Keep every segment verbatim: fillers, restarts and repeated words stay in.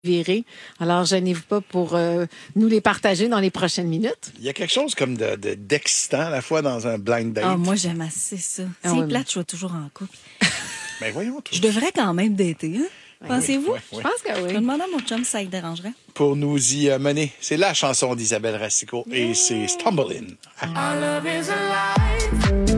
viré. Alors, gênez-vous pas pour euh, nous les partager dans les prochaines minutes. Il y a quelque chose comme de, de, d'excitant à la fois dans un blind date. Ah, moi, j'aime assez ça. Ah, C'est oui, plate, mais... je suis toujours en couple. Ben voyons, toi. Je devrais quand même dater, hein? Oui, Pensez-vous? oui, oui. Je pense que oui. Je vais demander à mon chum si ça le dérangerait. Pour nous y euh, mener, c'est la chanson d'Isabelle Racicot yeah. et c'est Stumbling. Our love is alive.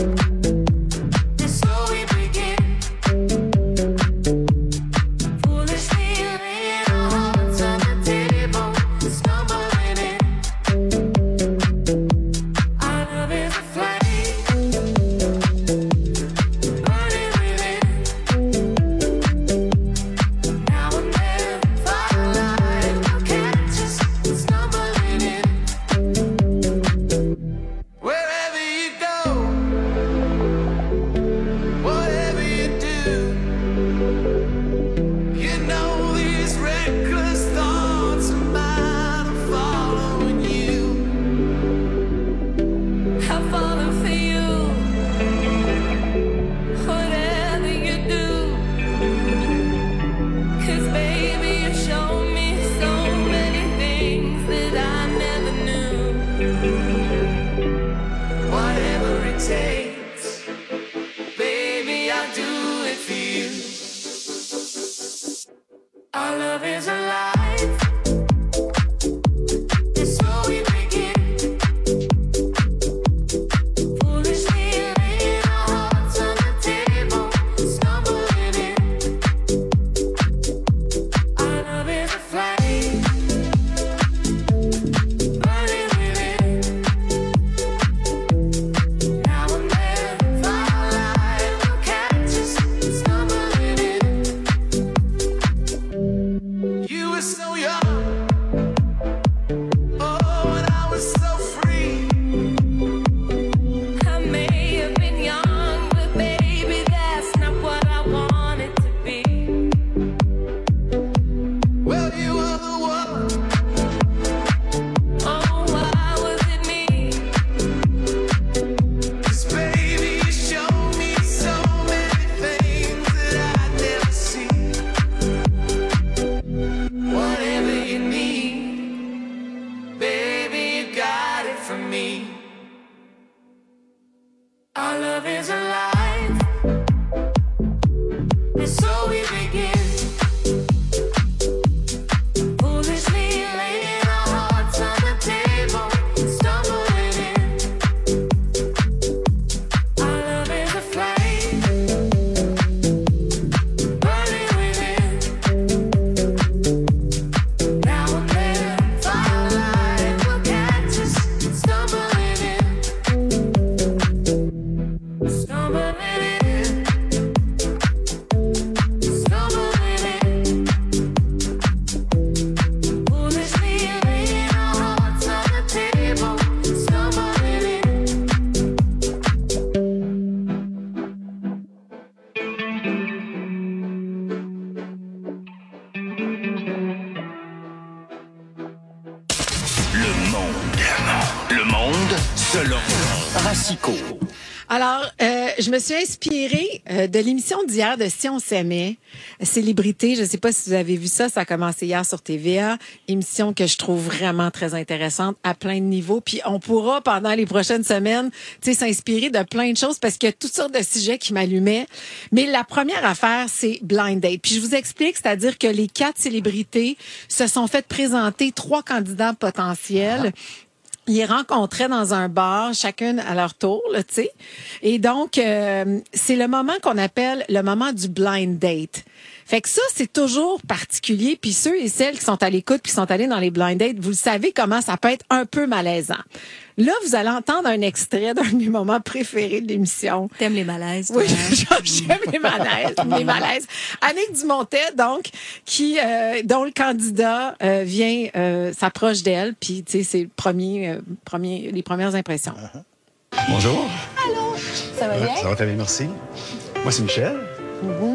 Alors, euh, je me suis inspirée euh, de l'émission d'hier de Si on s'aimait, Célébrité. Je ne sais pas si vous avez vu ça, ça a commencé hier sur T V A. Émission que je trouve vraiment très intéressante à plein de niveaux. Puis on pourra, pendant les prochaines semaines, tu sais, s'inspirer de plein de choses parce qu'il y a toutes sortes de sujets qui m'allumaient. Mais la première affaire, c'est Blind Date. Puis je vous explique, c'est-à-dire que les quatre célébrités se sont fait présenter trois candidats potentiels. Ils les rencontraient dans un bar, chacune à leur tour, là, tu sais. Et donc, euh, c'est le moment qu'on appelle le moment du blind date. Fait que ça, c'est toujours particulier. Puis ceux et celles qui sont à l'écoute, qui sont allés dans les blind dates, vous le savez comment ça peut être un peu malaisant. Là, vous allez entendre un extrait d'un de mes moments préférés de l'émission. T'aimes les malaises, toi, Oui, hein? j'aime les malaises, les malaises. Annick Dumontet, donc, qui, euh, dont le candidat euh, vient, euh, s'approche d'elle, puis tu sais, c'est le premier, euh, premier, les premières impressions. Uh-huh. Bonjour. Allô. Ça va bien? Ça va très bien, merci. Moi, c'est Michel. Mm-hmm.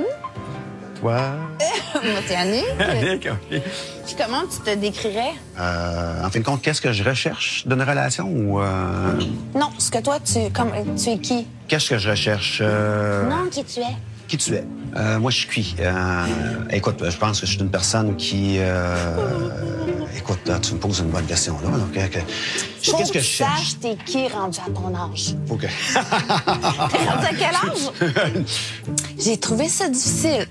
Toi? Moi, c'est Annick. Annick, OK. Puis comment tu te décrirais? Euh, en fin de compte, qu'est-ce que je recherche d'une relation ou... Euh... Non, ce que toi, tu, comme, tu es qui? Qu'est-ce que je recherche? Euh... Non, qui tu es. qui tu es. Euh, moi, je suis cuit. Euh, écoute, je pense que je suis une personne qui... Euh, écoute, là, tu me poses une bonne question, là. Donc, euh, que- je- Faut qu'est-ce que tu je cherche? saches t'es qui rendu à ton âge. Faut que... T'es rendu à quel âge? J'ai trouvé ça difficile.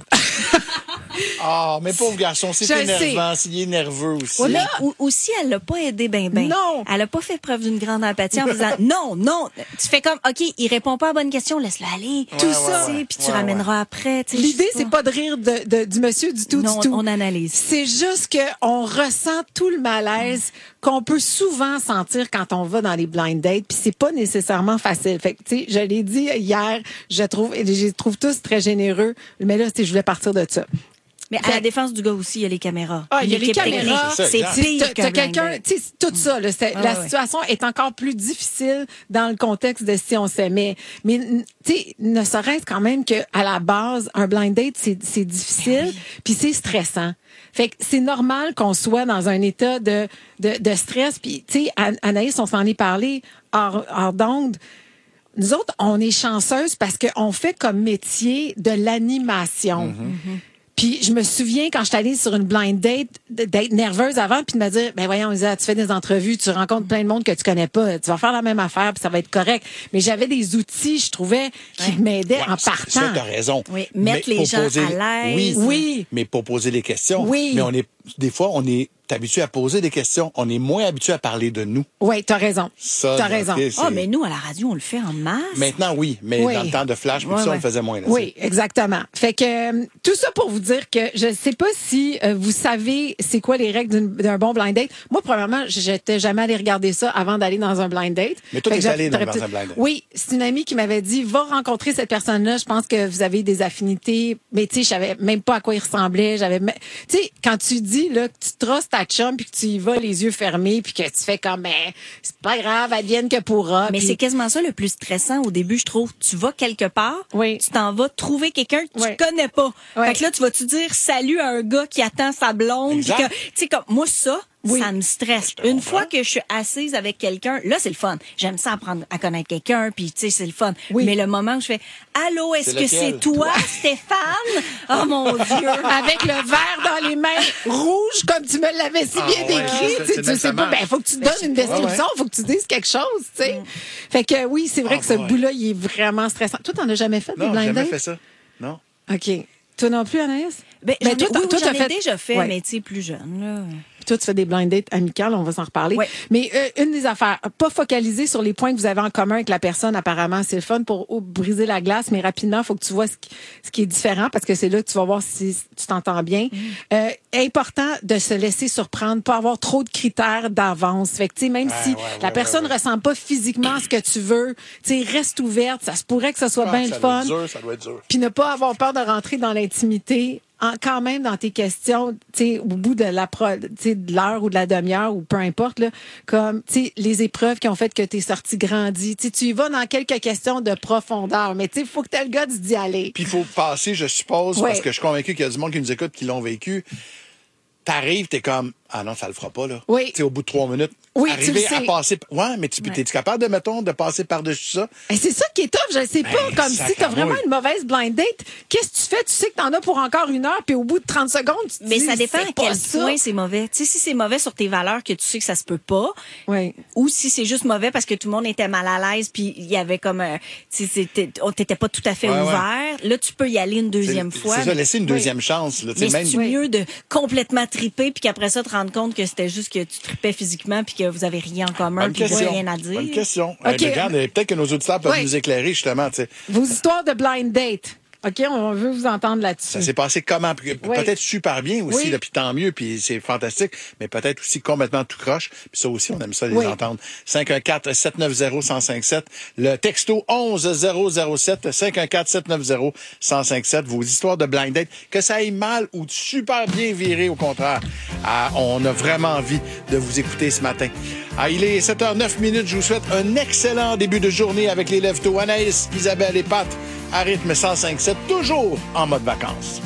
Ah, mais pauvre garçon, c'est Je le énervant, s'il est nerveux aussi. Mais ou- aussi, elle l'a pas aidé ben ben. Non. Elle a pas fait preuve d'une grande empathie en disant non, non. Tu fais comme, OK, il répond pas à la bonne question, laisse-le aller. Ouais, tout ouais, ça. ouais. Puis tu Ouais, ramèneras après. tu sais, L'idée, je sais c'est pas de rire de, de- du monsieur du tout, Non, du tout. on analyse. C'est juste qu'on ressent tout le malaise qu'on peut souvent sentir quand on va dans les blind dates, puis c'est pas nécessairement facile. Fait que, tu sais, je l'ai dit hier, je trouve, et je les trouve tous très généreux, mais là, tu sais, je voulais partir de ça. Mais à la défense du gars aussi, il y a les caméras. Ah, il y a les L'équipe caméras. technique, C'est ça, C'est exact. pire T'as- qu'un t'as blind quelqu'un, date. tu sais, c'est tout ça, là, c'est- Ah, la ouais. situation est encore plus difficile dans le contexte de si on s'aimait. Mais, n- tu sais, ne serait-ce quand même que à la base, un blind date, c'est, c'est difficile, puis c'est stressant. Fait que c'est normal qu'on soit dans un état de, de, de stress. Puis, tu sais, An- Anaïs, on s'en est parlé hors, hors d'onde. Nous autres, on est chanceuses parce qu'on fait comme métier de l'animation. Puis je me souviens quand je suis allée sur une blind date d- d'être nerveuse avant puis de me dire ben voyons Isa, tu fais des entrevues, tu rencontres plein de monde que tu connais pas, tu vas faire la même affaire puis ça va être correct. Mais j'avais des outils, je trouvais qui m'aidaient Ouais, en ça- partant. Ça, t'as raison. Oui, mettre Mais les pour gens poser- à l'aise. Oui, Oui. mais pour poser les questions. Oui. Mais on est, des fois, on est habitué à poser des questions. On est moins habitué à parler de nous. Oui, t'as raison. Ça, T'as ok, raison. c'est- Ah, mais nous, à la radio, on le fait en masse. Maintenant, oui. Mais Oui. dans le temps de flash, puis Ouais, ça, on ouais. le faisait moins. Là, Oui, exactement. Fait que euh, tout ça pour vous dire que je sais pas si euh, vous savez c'est quoi les règles d'une- d'un bon blind date. Moi, premièrement, j'étais jamais allée regarder ça avant d'aller dans un blind date. Mais toi, Fait que t'es j'a- allée dans- t'aurais dans peut-être- un blind date. Oui, c'est une amie qui m'avait dit va rencontrer cette personne-là. Je pense que vous avez des affinités. Mais tu sais, je savais même pas à quoi il ressemblait. J'avais, me- tu sais, quand tu dis là que tu trosses ta chum puis que tu y vas les yeux fermés puis que tu fais comme ben, c'est pas grave, advienne que pourra. Mais Puis- c'est quasiment ça le plus stressant au début, je trouve. Tu vas quelque part, Oui. tu t'en vas trouver quelqu'un que Oui. tu connais pas. Oui. Fait que là, tu vas-tu dire salut à un gars qui attend sa blonde. puis Exact. que- Tu sais, comme moi, ça, Oui. ça me stresse. te Une comprends. fois que je suis assise avec quelqu'un, là, c'est le fun. J'aime ça apprendre à connaître quelqu'un, puis tu sais, c'est le fun. Oui. Mais le moment où je fais allô, est-ce C'est que lequel? c'est toi, Stéphane? Oh mon Dieu. avec le verre dans les mains rouge comme tu me l'avais si Ah, bien ouais, décrit. c'est- Tu sais, c'est tu sais nécessairement. pas, ben faut que tu donnes une description, faut que tu dises quelque chose, tu sais. Fait que oui, c'est vrai Ah, que ce boy. bout-là, il est vraiment stressant. Toi, t'en as jamais fait des Non, j'ai blind jamais dates? fait ça. Non. OK. Toi non plus, Anaïs? Ben, Ben, j'en ai- toi, oui, oui, toi, j'en t'as ai fait- déjà fait, Ouais. mais tu sais, plus jeune, là. Toi, tu fais des blind dates amicales, on va s'en reparler. Ouais. Mais euh, une des affaires, pas focaliser sur les points que vous avez en commun avec la personne, apparemment, c'est le fun pour oh, briser la glace, mais rapidement, il faut que tu vois ce qui, ce qui est différent parce que c'est là que tu vas voir si tu t'entends bien. Euh, important de se laisser surprendre, pas avoir trop de critères d'avance. Fait que, tu sais, même Ouais, si ouais, la ouais, personne ouais, ouais. ressent pas physiquement ce que tu veux, tu sais, reste ouverte, ça se pourrait que ce soit Ah, bien ça le doit fun. être dur, ça doit être dur. Puis ne pas avoir peur de rentrer dans l'intimité. En, quand même dans tes questions, tu sais, au bout de la pro- tu sais, de l'heure ou de la demi-heure ou peu importe là, comme tu sais les épreuves qui ont fait que tu es sorti grandi, tu sais, tu y vas dans quelques questions de profondeur, mais tu sais, il faut que tu aies le gars d'y aller. Puis il faut passer, je suppose, Ouais. parce que je suis convaincu qu'il y a du monde qui nous écoute qui l'ont vécu. T'arrives, t'es comme, ah non, ça le fera pas, là. Oui. Tu sais, au bout de trois minutes. Oui, Arriver tu le à sais. passer. Ouais, mais tu es-tu capable de, mettons, de passer par-dessus ça? Et c'est ça qui est tough, je sais pas, Ben, comme si tu as sacramouille. vraiment une mauvaise blind date, qu'est-ce que tu fais? Tu sais que t'en as pour encore une heure, puis au bout de trente secondes, tu te Mais dis, ça dépend c'est à pas quel ça. point c'est mauvais. Tu sais, si c'est mauvais sur tes valeurs que tu sais que ça se peut pas, Oui. ou si c'est juste mauvais parce que tout le monde était mal à l'aise puis il y avait comme un, tu sais, c'était- on t'était pas tout à fait Ouais, ouais. ouvert. Là, tu peux y aller une deuxième C'est- fois. C'est ça, mais- laisser une deuxième chance. Là, tu sais, Mais même... c'est mieux de complètement triper puis qu'après ça te rendre compte que c'était juste que tu tripais physiquement puis que vous avez rien en commun Bonne puis vous question. avez rien à dire. Bonne question. OK. Eh, regarde, peut-être que nos auditeurs peuvent Ouais. nous éclairer, justement. tu sais. Vos histoires de blind date. OK, on veut vous entendre là-dessus. Ça s'est passé comment? Puis Peut-être super bien aussi, Oui. là, puis tant mieux, puis c'est fantastique, mais peut-être aussi complètement tout croche. Puis ça aussi, on aime ça les Oui. entendre. cinq un quatre, sept neuf zéro, un zéro cinq sept. Le texto onze zéro zéro sept, cinq un quatre, sept neuf zéro, un zéro cinq sept. Vos histoires de blind date, que ça aille mal ou super bien viré, au contraire. Ah, on a vraiment envie de vous écouter ce matin. Ah, il est sept heures neuf minutes. Je vous souhaite un excellent début de journée avec les lève-tôt. Anaïs, Isabelle et Pat, à rythme cent cinq sept, toujours en mode vacances.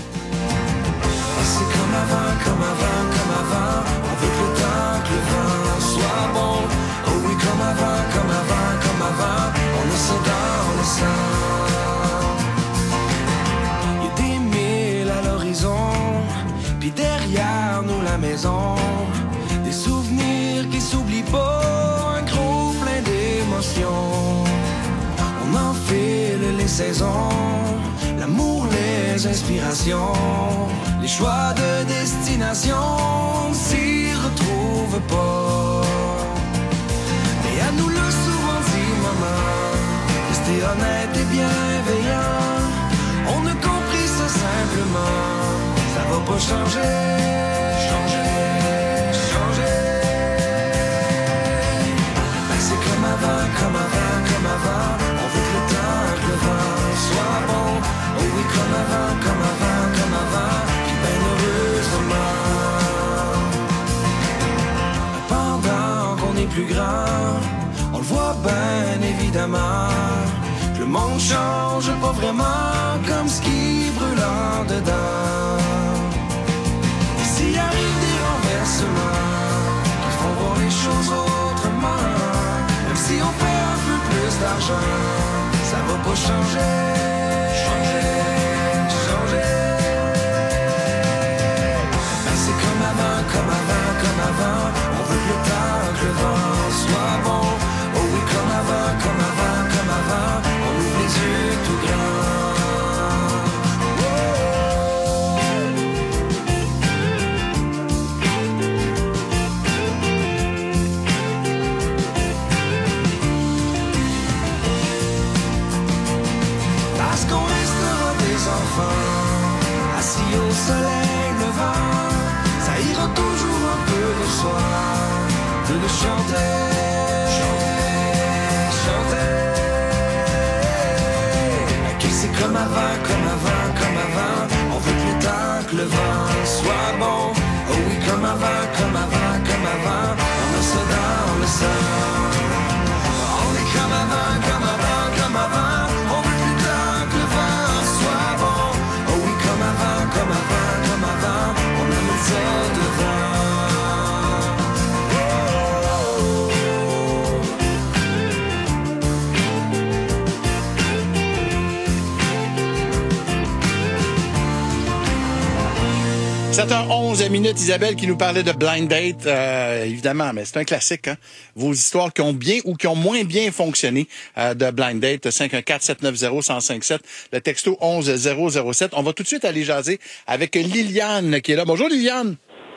C'est comme avant, comme avant, comme avant. On veut que le temps, que le vent soit bon. Oh oui, comme avant, comme avant, comme avant. On est ça dans le sang. maison. Des souvenirs qui s'oublient pas, un gros plein d'émotions. On enfile les saisons, l'amour, les inspirations, les choix de destination ne s'y retrouvent pas. Et à nous le souvent dit maman, rester honnête et bienveillant. On a compris ça simplement, ça va pas changer, changer, changer. Ben c'est comme avant, comme avant, comme avant. On veut que le temps, que le vent soit bon. Oh oui, comme avant, comme avant, comme avant. Puis ben heureusement. Pendant qu'on est plus grand, on le voit ben évidemment. Le monde change pas vraiment comme ce qui brûle en dedans. Et s'il arrive des renversements qui font voir les choses autrement, même si on fait un peu plus d'argent, ça va pas changer, changer, changer. Ben c'est comme avant, comme avant, comme avant. On veut que le temps, que le vent soit bon. Oh oui, comme avant, comme avant, comme avant. Les yeux tout grands. Parce qu'on restera des enfants, assis au soleil levant. Ça ira toujours un peu de soi de le chanter, chanter, chanter. C'est comme avant, comme avant, comme avant. On veut que le temps, que le vent soit bon. Oh oui, comme avant, comme avant, comme avant. On a ça dans le sang. On est comme avant, comme avant, comme avant. On veut que le temps, que le vent soit bon. Oh oui, comme avant, comme avant, comme avant. On a mis ça devant. sept heures onze minutes, Isabelle qui nous parlait de Blind Date, euh, évidemment, mais c'est un classique. Hein? Vos histoires qui ont bien ou qui ont moins bien fonctionné euh, de Blind Date, cinq un quatre, sept neuf zéro, un zéro cinq sept, le texto onze zéro zéro sept. On va tout de suite aller jaser avec Liliane qui est là. Bonjour Liliane.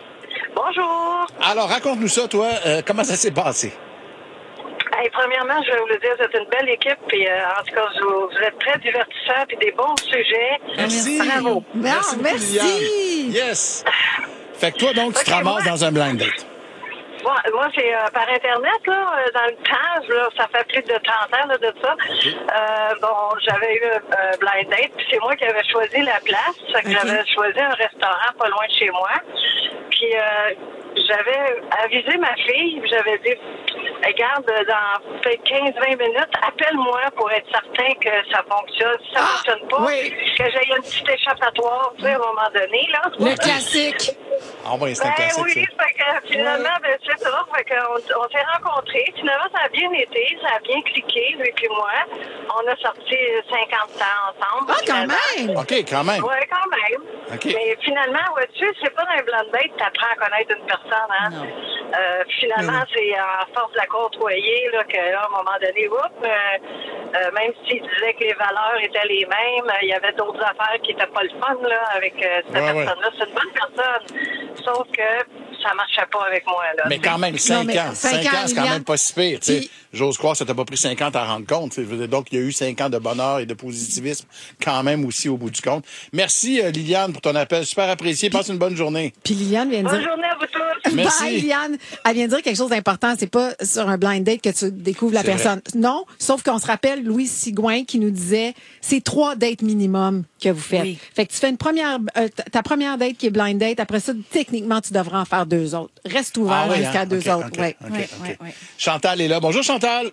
Bonjour. Alors, raconte-nous ça, toi. Euh, comment ça s'est passé? Hey, premièrement, je vais vous le dire, vous êtes une belle équipe. Puis, euh, en tout cas, vous, vous êtes très divertissants et des bons sujets. Merci. Bravo. Merci. Non, merci. Liliane. Yes. Fait que toi, donc, tu Okay, te ramasses moi, dans un blind date. Moi, moi c'est euh, par Internet, là, euh, dans le temps, là, ça fait plus de trente ans là, de ça. Okay. Euh, bon, j'avais eu un euh, blind date, puis c'est moi qui avais choisi la place. Fait que okay. J'avais choisi un restaurant pas loin de chez moi. Puis euh, j'avais avisé ma fille, puis j'avais dit, regarde, dans peut-être quinze à vingt minutes, appelle-moi pour être certain que ça fonctionne. Si ça ne ah, fonctionne pas, oui. que j'aie une petite échappatoire, tu sais, à un moment donné. Là. Le classique. Ah oui, c'est un ben, classique. Oui, ça. Fait que, finalement, ben, c'est ça. Fait que on, on s'est rencontrés. Finalement, ça a bien été. Ça a bien cliqué, lui et moi. On a sorti cinquante ans ensemble. Ah, quand même! OK, quand même. Oui, quand même. Okay. Mais finalement, vois-tu, c'est pas dans un blind date que tu apprends à connaître une personne. Hein? Non. Euh, finalement, mmh. c'est en force de la côtoyer là, qu'à un moment donné, oups, euh, euh, même s'il disait que les valeurs étaient les mêmes, il y avait d'autres affaires qui n'étaient pas le fun là, avec euh, cette ouais, personne-là. Ouais. C'est une bonne personne. Sauf que ça marchait pas avec moi. Là. Mais quand même, cinq ans. cinq ans, c'est quand même pas si pire. Puis... J'ose croire que ça t'a pas pris cinq ans à t'en rendre compte. T'sais. Donc, il y a eu cinq ans de bonheur et de positivisme quand même aussi au bout du compte. Merci, euh, Liliane, pour ton appel. Super apprécié. Passe une bonne journée. Puis Liliane vient de dire... Bonne journée à vous tous. Merci. Bye, Liliane. Elle vient de dire quelque chose d'important. C'est pas sur un blind date que tu découvres la c'est personne. Vrai. Non, sauf qu'on se rappelle Louis Sigouin qui nous disait c'est trois dates minimum que vous faites. Oui. Fait que tu fais une première, euh, ta première date qui est blind date. Après ça, techniquement, tu devrais en faire deux autres. Reste ouvert ah oui, jusqu'à hein? deux okay, autres. Okay, ouais. Okay, ouais, okay. Ouais, ouais. Chantal est là. Bonjour, Chantal.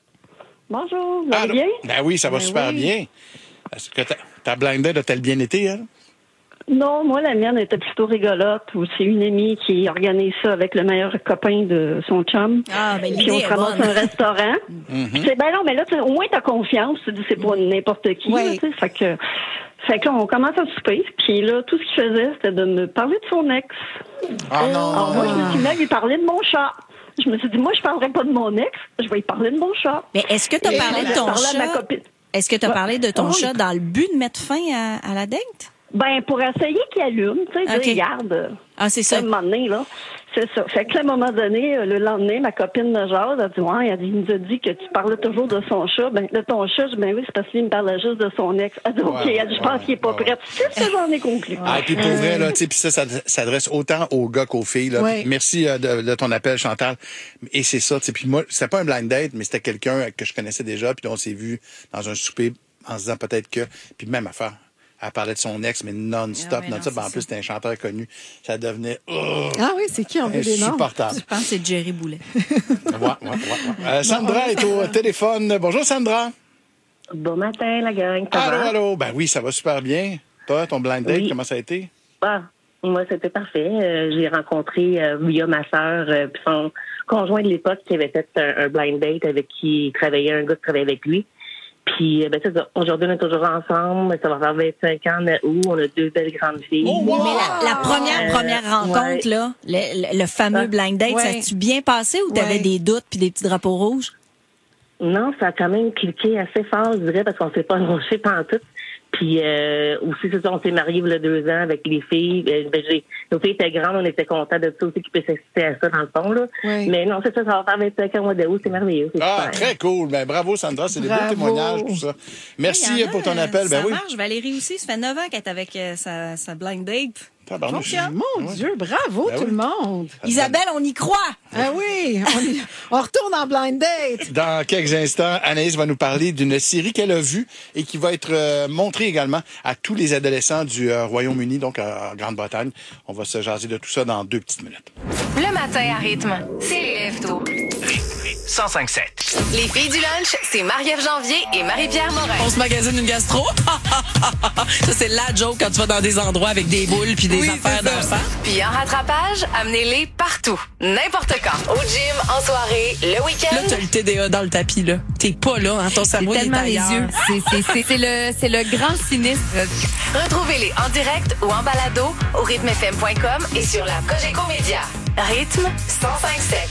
Bonjour, vous allez bien? Ben oui, ça va ben super oui. bien. Est-ce que ta, ta blind date a-t-elle bien été, elle? Non, moi, la mienne était plutôt rigolote. C'est une amie qui organise ça avec le meilleur copain de son chum. Ah, ben puis on se ramasse un restaurant. Mm-hmm. C'est ben non, mais là, au moins, t'as confiance. Tu dis, c'est pas n'importe qui. Ouais. Là, fait que Fait que là, on commence à souper. Puis là, tout ce qu'il faisait, c'était de me parler de son ex. Ah non! Alors moi, je me suis mis à lui parler de mon chat. Je me suis dit, moi, je parlerai pas de mon ex, je vais lui parler de mon chat. Mais est-ce que tu as Et parlé de ton parlé à ma chat? copine. Est-ce que tu as Ouais. parlé de ton Ah oui. chat dans le but de mettre fin à, à la date? Ben, pour essayer qu'il allume, tu sais, Ok. dire, regarde. Ah, c'est ça. À un moment donné, là. C'est ça. Fait que là, à un moment donné, le lendemain, ma copine me jase, elle dit, ouais, elle dit, il nous a dit que tu parlais toujours de son chat. Ben, de ton chat, je dis, ben oui, c'est parce qu'il me parlait juste de son ex. Elle dit, OK, Ouais, elle dit, je ouais, pense qu'il est pas ouais. prêt. C'est ce que j'en ai conclu. Ah, puis pour vrai, là, tu sais, puis ça, ça s'adresse autant aux gars qu'aux filles, là. Ouais. Puis merci euh, de, de ton appel, Chantal. Et c'est ça, tu sais, puis moi, c'était pas un blind date, mais c'était quelqu'un que je connaissais déjà, puis on s'est vu dans un souper en se disant peut-être que, puis même affaire. Elle parlait de son ex, mais non-stop, Ah ouais, non, non-stop. c'est En ça. plus, c'était un chanteur connu. Ça devenait oh, Ah oui, c'est qui? On veut des noms. insupportable. Je pense que c'est Jerry Boulet. Ouais, ouais, ouais, ouais. Euh, Sandra est au téléphone. Bonjour, Sandra. Bon matin, la gang. Ça Allô, va? allô. Ben oui, ça va super bien. Toi, ton blind date, Oui. comment ça a été? Ah, moi, c'était parfait. Euh, j'ai rencontré euh, via ma sœur euh, puis son conjoint de l'époque qui avait fait un, un blind date avec qui il travaillait, un gars qui travaillait avec lui. Puis, euh, ben, c'est ça. Aujourd'hui, on est toujours ensemble. Ça va faire vingt-cinq ans en août. On a deux belles grandes filles. Oh, wow! Mais la, la première, Euh, première rencontre, ouais. là, le, le- le fameux blind date, Ouais. ça a-tu bien passé ou t'avais Ouais. des doutes puis des petits drapeaux rouges? Non, ça a quand même cliqué assez fort, je dirais, parce qu'on s'est pas lâché pantoute. Puis euh, aussi, c'est ça, on s'est mariés il y a deux ans avec les filles. Ben, ben, j'ai, nos filles étaient grandes, on était contents de ça aussi, qu'ils puissent assister à ça dans le fond. Là. Oui. Mais non, c'est ça, ça va faire vingt-cinq ans au mois d'août, c'est merveilleux. C'est Ah, super. très cool. Ben, bravo, Sandra. C'est des beaux Bravo. témoignages, tout ça. Merci Il y en a, pour ton euh, appel. Ben ça oui. marche. Valérie aussi, ça fait neuf ans qu'elle est avec euh, sa, sa blind date. Tabarnouche. Mon Ouais. Dieu, bravo Ben tout oui. le monde. Isabelle, on y croit! Ah oui, on, y- on retourne en blind date. Dans quelques instants, Anaïs va nous parler d'une série qu'elle a vue et qui va être euh, montrée également à tous les adolescents du euh, Royaume-Uni, donc euh, en Grande-Bretagne. On va se jaser de tout ça dans deux petites minutes. Le matin à rythme, c'est les lève-tôt. cent cinq sept. Les filles du lunch, c'est Marie-Ève Janvier et Marie-Pierre Morin. On se magasine une gastro. Ça, c'est la joke quand tu vas dans des endroits avec des boules puis des Oui, affaires c'est ça. d'enfants. Puis en rattrapage, amenez-les partout, n'importe quand. Au gym, en soirée, le Là, week-end. t'as le T D A dans le tapis, là. T'es pas là, hein. Ton cerveau, il est Tellement les ailleurs. yeux. C'est, c'est, c'est, c'est le, c'est le grand sinistre. Retrouvez-les en direct ou en balado au rythme f m point com et sur la Cogeco Média. Rythme cent cinq sept.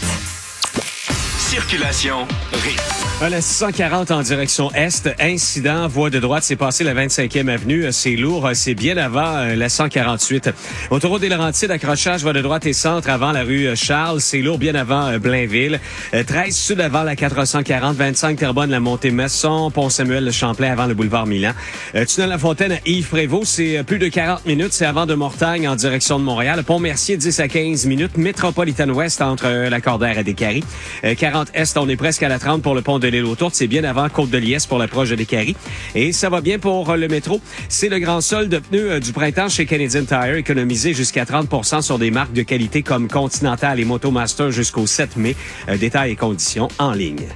Circulation rythme. À la six cent quarante en direction Est, incident, voie de droite, c'est passé la vingt-cinquième avenue, c'est lourd, c'est bien avant euh, la cent quarante-huit. Autoroute des Laurentides, accrochage, voie de droite et centre avant la rue Charles, c'est lourd bien avant euh, Blainville. Euh, treize sud avant la quatre cent quarante, vingt-cinq Terrebonne, la montée Masson, Pont-Samuel-Champlain avant le boulevard Milan. Euh, tunnel La Fontaine à Yves-Prévost, c'est euh, plus de quarante minutes, c'est avant de Mortagne en direction de Montréal. Pont-Mercier, dix à quinze minutes. Métropolitaine Ouest entre euh, la Cordaire et Descaries. Euh, quarante Est, on est presque à la trente pour le pont de l'île aux Tourtes. C'est bien avant Côte-de-Liesse pour l'approche de Descaries. Et ça va bien pour euh, le métro. C'est le grand solde de pneus euh, du printemps chez Canadian Tire. Économisé jusqu'à trente pour cent sur des marques de qualité comme Continental et Motomaster jusqu'au sept mai. Euh, détails et conditions en ligne.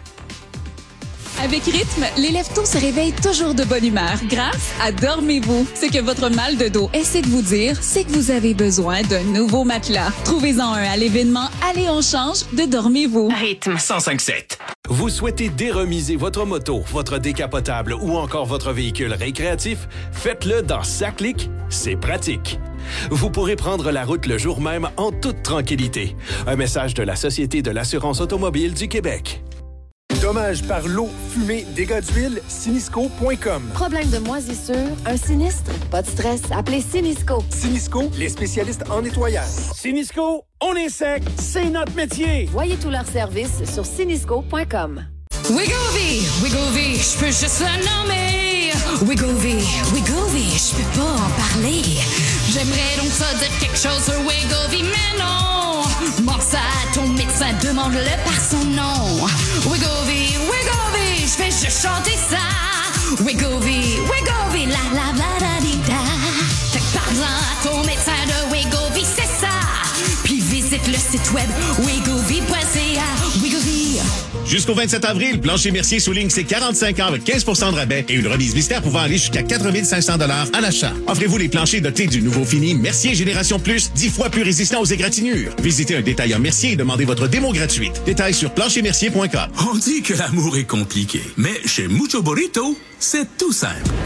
Avec Rythme, les lève-tôt se réveillent toujours de bonne humeur grâce à Dormez-vous. Ce que votre mal de dos essaie de vous dire, c'est que vous avez besoin d'un nouveau matelas. Trouvez-en un à l'événement Allez, on change de Dormez-vous. Rythme cent cinq sept. Vous souhaitez déremiser votre moto, votre décapotable ou encore votre véhicule récréatif? Faites-le dans Saclic, c'est pratique. Vous pourrez prendre la route le jour même en toute tranquillité. Un message de la Société de l'assurance automobile du Québec. Dommages par l'eau, fumée, dégâts d'huile, sinisco point com. Problème de moisissure, un sinistre? Pas de stress, appelez Sinisco. Sinisco, les spécialistes en nettoyage. Sinisco, on est sec, c'est notre métier. Voyez tous leurs services sur sinisco point com. Wegovy, Wegovy, je peux juste le nommer. Wegovy, Wegovy, je peux pas en parler. J'aimerais donc ça dire quelque chose sur Wegovy, mais non. Mors ça à ton médecin, demande-le par son nom. Wegovy, Wegovy, je vais juste chanter ça. Wegovy, Wegovy, la la la la di da. Fait que parle-en à ton médecin de Wegovy, c'est ça. Puis visite le site web wegovy point c a. Wegovy. Jusqu'au vingt-sept avril, Plancher Mercier souligne ses quarante-cinq ans avec quinze pour cent de rabais et une remise mystère pouvant aller jusqu'à quatre mille cinq cents dollars à l'achat. Offrez-vous les planchers dotés du nouveau fini Mercier Génération Plus, dix fois plus résistant aux égratignures. Visitez un détaillant Mercier et demandez votre démo gratuite. Détails sur plancher mercier point com. On dit que l'amour est compliqué, mais chez Mucho Burrito, c'est tout simple.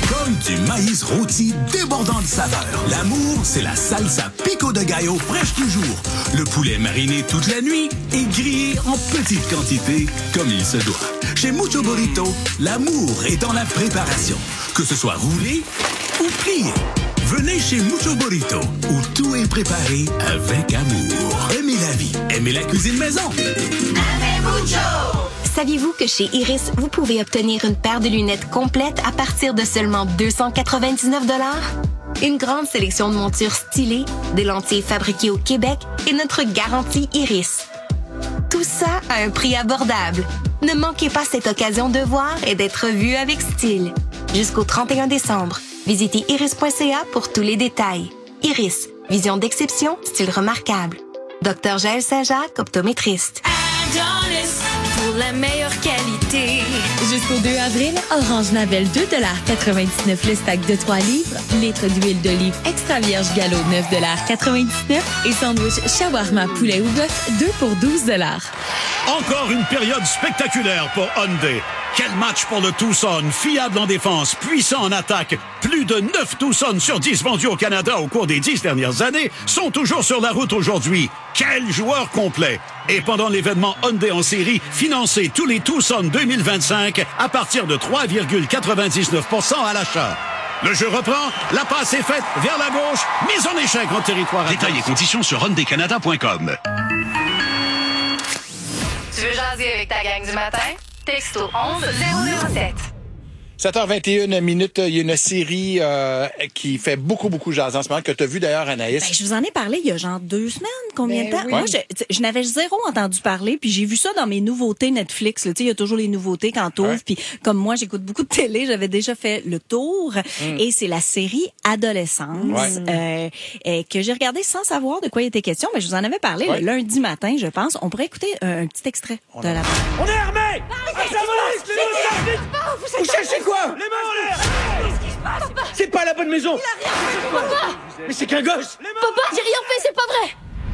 comme du maïs rôti débordant de saveur. L'amour, c'est la salsa pico de gallo fraîche toujours. Le poulet mariné toute la nuit et grillé en petite quantité comme il se doit. Chez Mucho Burrito, l'amour est dans la préparation. Que ce soit roulé ou plié. Venez chez Mucho Burrito, où tout est préparé avec amour. Aimez la vie, aimez la cuisine maison. Aimez Mucho! Saviez-vous que chez Iris, vous pouvez obtenir une paire de lunettes complètes à partir de seulement deux cent quatre-vingt-dix-neuf dollars? Une grande sélection de montures stylées, des lentilles fabriquées au Québec et notre garantie Iris. Tout ça à un prix abordable. Ne manquez pas cette occasion de voir et d'être vu avec style. Jusqu'au trente et un décembre, visitez iris point c a pour tous les détails. Iris, vision d'exception, style remarquable. Docteur Jaël Saint-Jacques, optométriste. Adonis, pour la meilleure qualité. Jusqu'au deux avril, Orange Navel deux dollars quatre-vingt-dix-neuf le stack de trois livres, litre d'huile d'olive extra vierge gallo neuf dollars quatre-vingt-dix-neuf et sandwich shawarma poulet ou bœuf deux pour douze dollars. Encore une période spectaculaire pour Hyundai. Quel match pour le Tucson, fiable en défense, puissant en attaque. Plus de neuf Tucson sur dix vendus au Canada au cours des dix dernières années sont toujours sur la route aujourd'hui. Quel joueur complet! Et pendant l'événement Hyundai en série, financez tous les Tucson deux mille vingt-cinq à partir de trois virgule quatre-vingt-dix-neuf pour cent à l'achat. Le jeu reprend, la passe est faite vers la gauche, mise en échec en territoire. Détails et conditions sur hyundai canada point com. Tu veux jaser avec ta gang du matin? Texto onze zéro zéro sept. sept heures vingt et une minutes, il y a une série euh, qui fait beaucoup, beaucoup jaser en ce moment, que tu as vu d'ailleurs, Anaïs. Ben, je vous en ai parlé il y a genre deux semaines, combien Ben de temps? oui. Moi, je, je n'avais zéro entendu parler, puis j'ai vu ça dans mes nouveautés Netflix. Tu sais, il y a toujours les nouveautés quand t'ouvres, Ouais. puis comme moi, j'écoute beaucoup de télé, j'avais déjà fait le tour, Mm. et c'est la série Adolescence, Ouais. euh, euh, que j'ai regardé sans savoir de quoi il était question, mais je vous en avais parlé Ouais. le lundi matin, je pense. On pourrait écouter un, un petit extrait de la... On est armés! Vous cherchez quoi? Les mains en l'air! C'est pas la bonne maison! Il a rien fait, papa! Mais c'est qu'un gosse! Papa, j'ai rien fait, c'est pas vrai!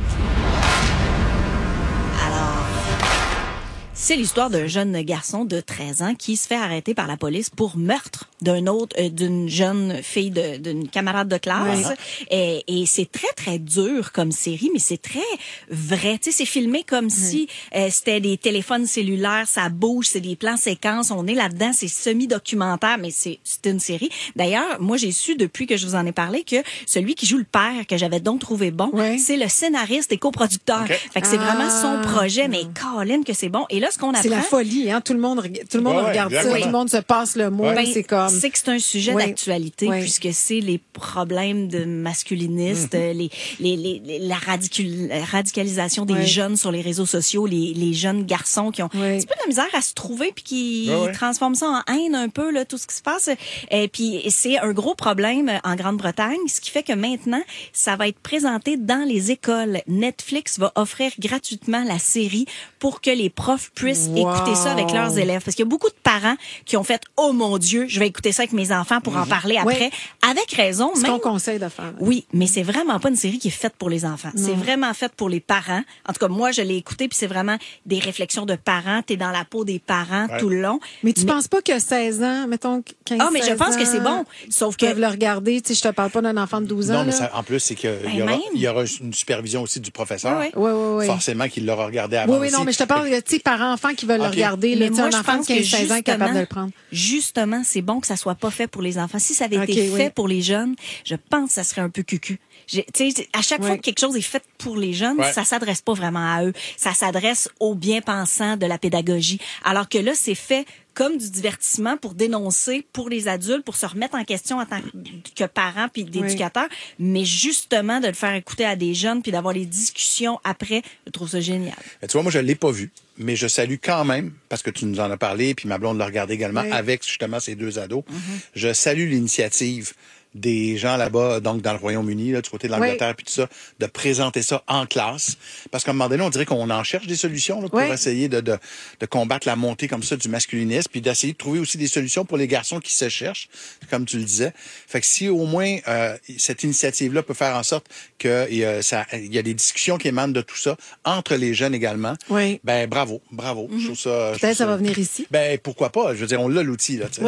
C'est l'histoire d'un jeune garçon de treize ans qui se fait arrêter par la police pour meurtre d'un autre, euh, d'une jeune fille, de, d'une camarade de classe. Ouais. Et, et c'est très, très dur comme série, mais c'est très vrai. Tu sais, c'est filmé comme si euh, c'était des téléphones cellulaires, ça bouge, c'est des plans séquences, on est là-dedans, c'est semi-documentaire, mais c'est, c'est une série. D'ailleurs, moi, j'ai su depuis que je vous en ai parlé que celui qui joue le père, que j'avais donc trouvé bon, c'est le scénariste et coproducteur. Okay. Fait que c'est Ah. vraiment son projet, mais Colin que c'est bon. Et là, ce qu'on apprend... C'est la folie, hein? Tout le monde, reg- tout le monde Ouais, ouais, regarde ça, exactement. tout le monde se passe le mot, Ben, c'est comme... c'est que c'est un sujet Ouais. d'actualité Ouais. puisque c'est les problèmes de masculinistes, Mhm. les, les, les, les- la radicul- radicalisation des Ouais. jeunes sur les réseaux sociaux, les, les jeunes garçons qui ont un petit peu de la misère à se trouver puis qui Ouais, ouais. transforment ça en haine un peu, là, tout ce qui se passe. Et puis, c'est un gros problème en Grande-Bretagne, ce qui fait que maintenant, ça va être présenté dans les écoles. Netflix va offrir gratuitement la série pour que les profs puissent Wow. écouter ça avec leurs élèves. Parce qu'il y a beaucoup de parents qui ont fait « Oh mon Dieu, je vais écouter ça avec mes enfants pour en parler après. Ouais. » Avec raison. Ce même- qu'on conseille de faire. Oui, mais c'est vraiment pas une série qui est faite pour les enfants. Non. C'est vraiment faite pour les parents. En tout cas, moi, je l'ai écoutée, puis c'est vraiment des réflexions de parents. T'es dans la peau des parents Ouais. tout le long. Mais tu penses pas que seize ans, mettons quinze, Ah, mais je seize pense que ans, c'est bon. Sauf ils que... peuvent le regarder. Tu sais, je te parle pas d'un enfant de douze ans. Non, mais là. ça, en plus, c'est qu'il Ben y, aura, même. il y aura une supervision aussi du professeur. Ouais, ouais, ouais, ouais. Forcément qu'il l'aura regardé avant Oui, oui, aussi. non, mais je te parle, tu sais, parents-enfants qui veulent Ok. le regarder. Là, Mais tu sais, moi, un je enfant de pense que quinze seize ans est capable de le justement, prendre. justement, c'est bon que ça soit pas fait pour les enfants. Si ça avait Ok, été oui. fait pour les jeunes, je pense que ça serait un peu cucu. J'ai- Tu sais, à chaque fois Ouais. que quelque chose est fait pour les jeunes, Ouais. ça s'adresse pas vraiment à eux. Ça s'adresse aux bien-pensants de la pédagogie. Alors que là, c'est fait comme du divertissement pour dénoncer pour les adultes, pour se remettre en question en tant que parents puis d'éducateurs, mais justement de le faire écouter à des jeunes puis d'avoir les discussions après, je trouve ça génial. Mais tu vois, moi, je l'ai pas vu, mais je salue quand même, parce que tu nous en as parlé, puis ma blonde l'a regardé également, Oui. avec justement ces deux ados. Je salue l'initiative des gens là-bas, donc dans le Royaume-Uni, là, du côté de l'Angleterre, Oui. puis tout ça, de présenter ça en classe. Parce qu'à un moment donné, on dirait qu'on en cherche des solutions là, pour Oui. essayer de, de, de combattre la montée comme ça du masculinisme, puis d'essayer de trouver aussi des solutions pour les garçons qui se cherchent, comme tu le disais. Fait que si au moins euh, cette initiative-là peut faire en sorte qu'il y, a- ça- il y a des discussions qui émanent de tout ça, entre les jeunes également, Oui. ben bravo, bravo. Je trouve ça... je Peut-être trouve ça va venir ici. Ben pourquoi pas? Je veux dire, on l'a l'outil, là, tu sais. Oui.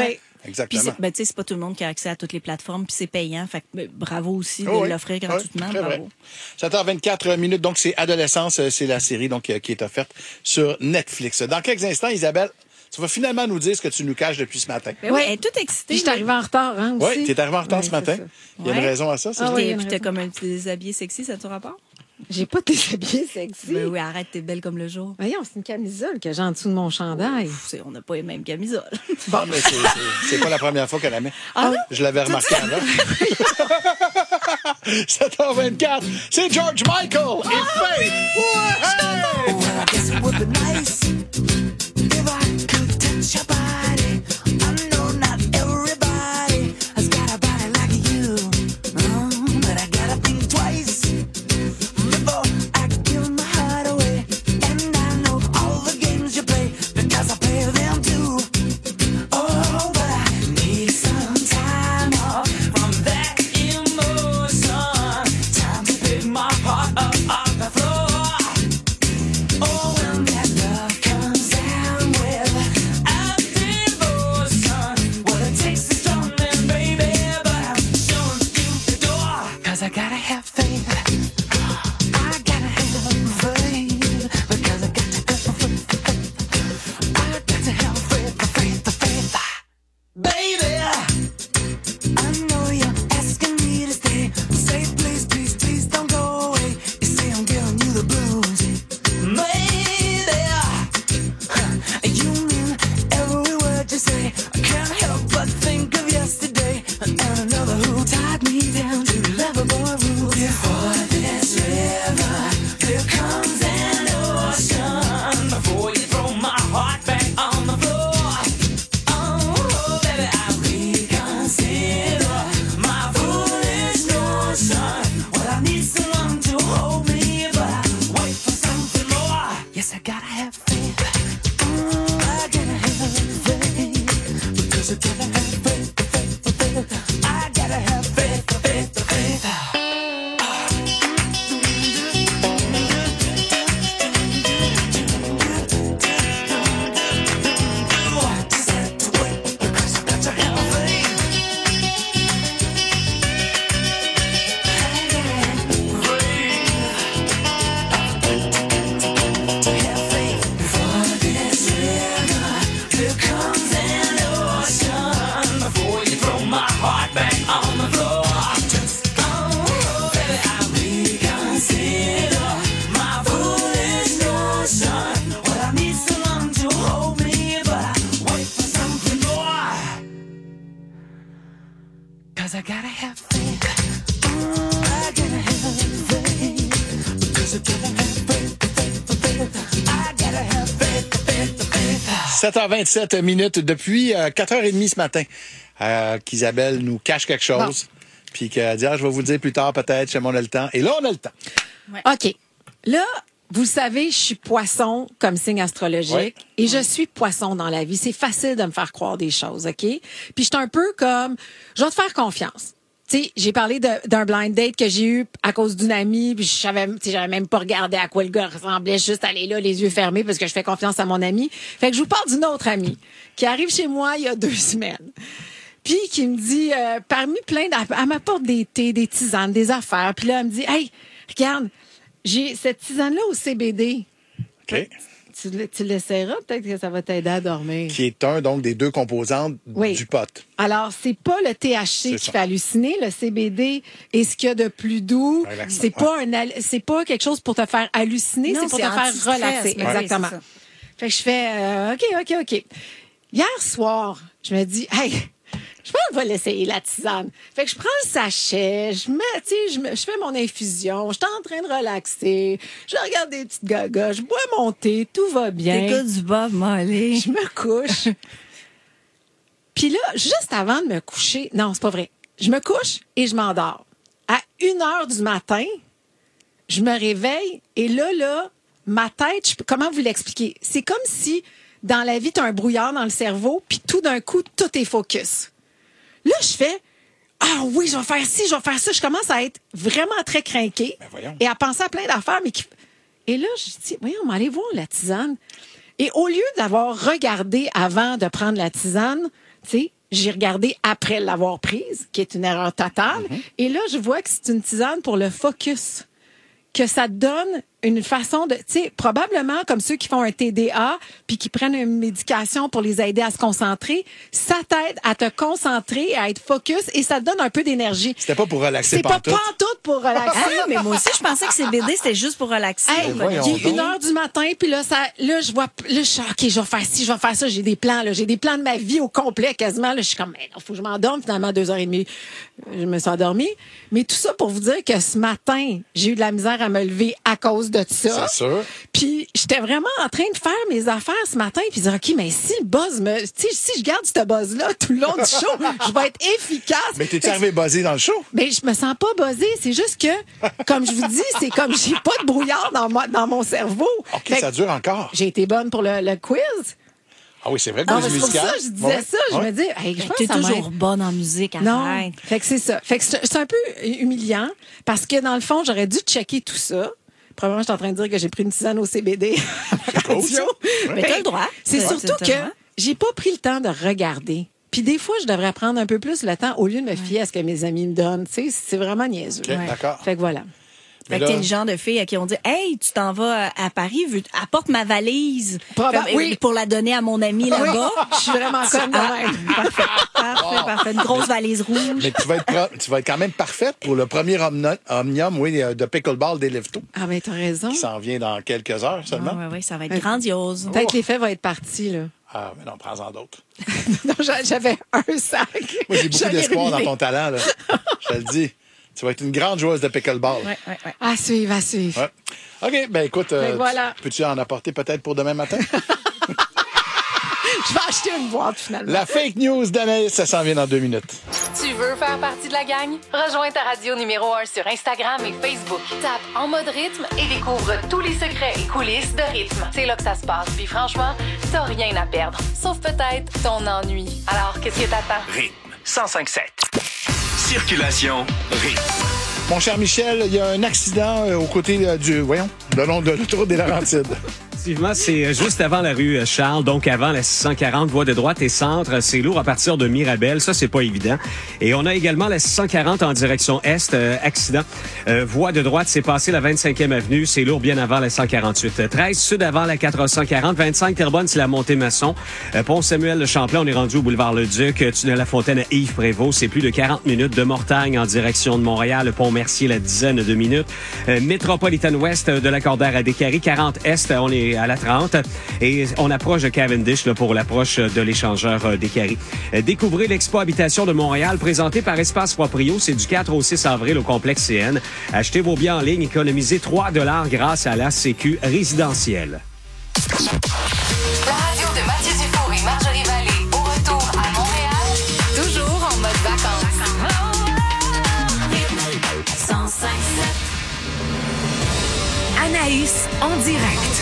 exactement. Puis c'est, ben, tu sais, c'est pas tout le monde qui a accès à toutes les plateformes, puis c'est payant. Fait que ben, bravo aussi de oh oui. l'offrir gratuitement. Oui, bravo. sept heures vingt-quatre minutes, donc c'est Adolescence, c'est la série donc qui est offerte sur Netflix. Dans quelques instants, Isabelle, tu vas finalement nous dire ce que tu nous caches depuis ce matin. Ben oui, elle est toute excitée. Puis je suis arrivée en retard, hein, aussi. Oui, tu es arrivée en retard ouais, ce matin. Il y a une ouais. raison à ça, c'est ah, ça? oui, puis t'es comme un petit déshabillé sexy, ça te rapport? J'ai pas déshabillé sexy. Ben oui, arrête, t'es belle comme le jour. Voyons, c'est une camisole que j'ai en dessous de mon chandail. Ouf, on n'a pas les mêmes camisoles. Bon, mais c'est, c'est, c'est pas la première fois qu'elle la met. Ah non? Je l'avais remarqué avant. sept heures vingt-quatre, c'est George Michael et Ah, Faith. oui! Ouais! I guess it would be nice if I could touch your body. I know not everybody has got a body like you, um, but I gotta think twice before I give my heart away. And I know all the games you play because I play them too. Oh, but I need some time off from that emotion. Time to pick my heart up off the floor. Oh, when that love comes down with a devotion, well, it takes a strong man, baby, but I'm showing you the door. Cause I gotta have faith. I gotta have faith. Because I got to have faith. I got to have faith, faith, faith. Baby, I know you're asking me to stay. Say, please, please, please don't go away. You say I'm giving you the blues. Maybe you mean every word you say. I can't help but think of yesterday and another who tied me down to lovable rules. Before this river, there comes an ocean. Before you throw my heart back on the floor, oh baby, I reconsider my foolish notion. Well, I need someone to hold me, but I wait for something more. Yes, I gotta have faith. Mm, I gotta have faith. Because I gotta have faith, faith, faith. I gotta have faith, faith, faith. Cause I gotta have faith. Mm, I gotta have faith. Because I gotta have faith, faith, faith. I gotta have faith, faith, faith. sept heures vingt-sept minutes depuis euh, quatre heures trente ce matin euh, qu'Isabelle nous cache quelque chose. Puis qu'elle dit, ah, je vais vous le dire plus tard peut-être, chez moi on a le temps. Et là, on a le temps. Ouais. OK. Là, vous le savez, je suis poisson comme signe astrologique. Ouais. Et je suis poisson dans la vie. C'est facile de me faire croire des choses, OK? Puis je suis un peu comme, je vais te faire confiance. Tu sais, j'ai parlé de, d'un blind date que j'ai eu à cause d'une amie, puis je savais, tu sais, j'avais même pas regardé à quoi le gars ressemblait, juste aller là, les yeux fermés, parce que je fais confiance à mon amie. Fait que je vous parle d'une autre amie qui arrive chez moi il y a deux semaines. Puis qui me dit, euh, parmi plein d'affaires, elle m'apporte des thés, des tisanes, des affaires. Puis là, elle me dit, hey, regarde, j'ai cette tisane-là au C B D. OK. Tu, tu l'essaieras, peut-être que ça va t'aider à dormir. Qui est un, donc, des deux composantes oui. du pot. Alors, c'est pas le T H C C'est qui ça. fait halluciner. Le C B D est ce qu'il y a de plus doux. Relaxant. C'est pas un, al- c'est pas quelque chose pour te faire halluciner, Non, c'est pour c'est te faire anti-stress, relaxer. mais oui, Exactement. c'est ça. Fait que je fais, euh, OK, OK, OK. Hier soir, je me dis, hey, je pense que je vais l'essayer, la tisane. Fait que je prends le sachet, je mets, tu sais, je, me- je fais mon infusion, je suis en train de relaxer, je regarde des petites gagas, je bois mon thé, tout va bien. T'écoutes du Bob Marley. Je me couche. Puis là, juste avant de me coucher, non, c'est pas vrai. Je me couche et je m'endors. À une heure du matin, je me réveille et là, là, ma tête, je peux- comment vous l'expliquer? C'est comme si, dans la vie, tu as un brouillard dans le cerveau, puis tout d'un coup, tout est focus. Là, je fais, ah oui, je vais faire ci, je vais faire ça. Je commence à être vraiment très crinquée et à penser à plein d'affaires. Mais qui... Et là, je dis, voyons, on va aller voir la tisane. Et au lieu d'avoir regardé avant de prendre la tisane, tu sais, j'ai regardé après l'avoir prise, qui est une erreur totale. Mm-hmm. Et là, je vois que c'est une tisane pour le focus. Que ça te donne une façon de, tu sais, probablement comme ceux qui font un T D A puis qui prennent une médication pour les aider à se concentrer, ça t'aide à te concentrer, à être focus et ça te donne un peu d'énergie. C'était pas pour relaxer C'est pas pantoute. pantoute pour relaxer. Ah, mais moi aussi, je pensais que C B D, c'était juste pour relaxer. Hey, voyons il est donc. une heure du matin, puis là, ça, là, je vois, là, je suis, OK, je vais faire ci, je vais faire ça, j'ai des plans, là, j'ai des plans de ma vie au complet, quasiment, là, je suis comme, mais non, faut que je m'endorme, finalement, deux heures et demie, je me suis endormie. Mais tout ça pour vous dire que ce matin, j'ai eu de la misère à me lever à cause de ça. C'est sûr. Puis, j'étais vraiment en train de faire mes affaires ce matin, puis dire, OK, mais si le buzz me, tu sais, si je garde ce buzz-là tout le long du show, je vais être efficace. Mais t'es-tu arrivé buzzé dans le show? Mais je me sens pas buzzée. C'est juste que, comme je vous dis, c'est comme j'ai pas de brouillard dans, moi, dans mon cerveau. OK, Fait ça que dure encore. J'ai été bonne pour le, le quiz. Ah oui, c'est vrai, le Non, quiz mais c'est pour musical. ça que je disais Ouais. ça. Je Ouais. me dis, hey, je pense T'es que ça toujours m'aide. bonne en musique, Non. arrête. Fait que c'est ça. Fait que c'est c'est un peu humiliant parce que dans le fond, j'aurais dû checker tout ça. Probablement, je suis en train de dire que j'ai pris une tisane au C B D à la cool, radio. ça. Ouais. Mais t'as le droit. C'est Ouais, surtout t'as que le droit. j'ai pas pris le temps de regarder. Puis des fois, je devrais prendre un peu plus le temps au lieu de me fier à ce que mes amis me donnent. Tu sais, c'est vraiment niaiseux. OK, d'accord. Fait que voilà. Fait Mais que là- t'es le genre de fille à qui on dit, hey, tu t'en vas à Paris, veux- apporte ma valise. Proba- Comme, oui. Pour la donner à mon ami là-bas. Je suis vraiment comme de Ah, même. Parfait, parfait, parfait. Une grosse valise rouge. Mais tu vas, être pro- tu vas être quand même parfaite pour le premier omno- omnium, oui, euh, de pickleball des Leftos, Ah, ben, t'as raison. qui s'en vient dans quelques heures seulement. Oui, oui, ça va être Ouais. grandiose. Peut-être que l'effet va être parti, là. Ah, mais non, prends-en d'autres. Non, j'a- j'avais un sac. Moi, j'ai beaucoup Je l'ai d'espoir dans ruiné. ton talent, là. Je te le dis. Tu vas être une grande joueuse de pickleball. Ouais, ouais, ouais. À suivre, à suivre. Ouais. OK, ben écoute, euh, Fait que voilà. tu- peux-tu en apporter peut-être pour demain matin? Je vais acheter une boîte, finalement. La fake news d'Anaïs, ça s'en vient dans deux minutes. Tu veux faire partie de la gang? Rejoins ta radio numéro un sur Instagram et Facebook. Tape En mode rythme et découvre tous les secrets et coulisses de rythme. C'est là que ça se passe. Puis franchement, t'as rien à perdre. Sauf peut-être ton ennui. Alors, qu'est-ce que t'attends? Rythme cent cinq sept. Circulation rythme. Mon cher Michel, il y a un accident euh, aux côtés euh, du, voyons, le long de l'autoroute des Laurentides. Effectivement, c'est juste avant la rue Charles, donc avant la six cent quarante, voie de droite et centre. C'est lourd à partir de Mirabel, ça, c'est pas évident. Et on a également la six cent quarante en direction est, euh, accident. Euh, voie de droite, c'est passé la vingt-cinquième avenue, c'est lourd bien avant la cent quarante-huit. treize sud avant la quatre cent quarante, vingt-cinq Terrebonne, c'est la montée Masson. Euh, Pont Samuel de Champlain, on est rendu au boulevard Le Duc. Euh, Tunnel La Fontaine à Yves-Prévost, c'est plus de quarante minutes. De Mortagne en direction de Montréal, le Pont Mercier, la dizaine de minutes. Euh, Métropolitaine Ouest euh, de la Cordère à Décarie, quarante Est, on est à la trente. Et on approche de Cavendish là, pour l'approche de l'échangeur euh, Décarie. Euh, découvrez l'Expo Habitation de Montréal présenté par Espace Proprio. C'est du quatre au six avril au complexe C N. Achetez vos biens en ligne, économisez trois dollars grâce à la Sécu résidentielle. La radio de Mathieu Dufour et Marjorie Vallée au retour à Montréal, toujours en mode vacances. cent cinq sept. Anaïs en direct.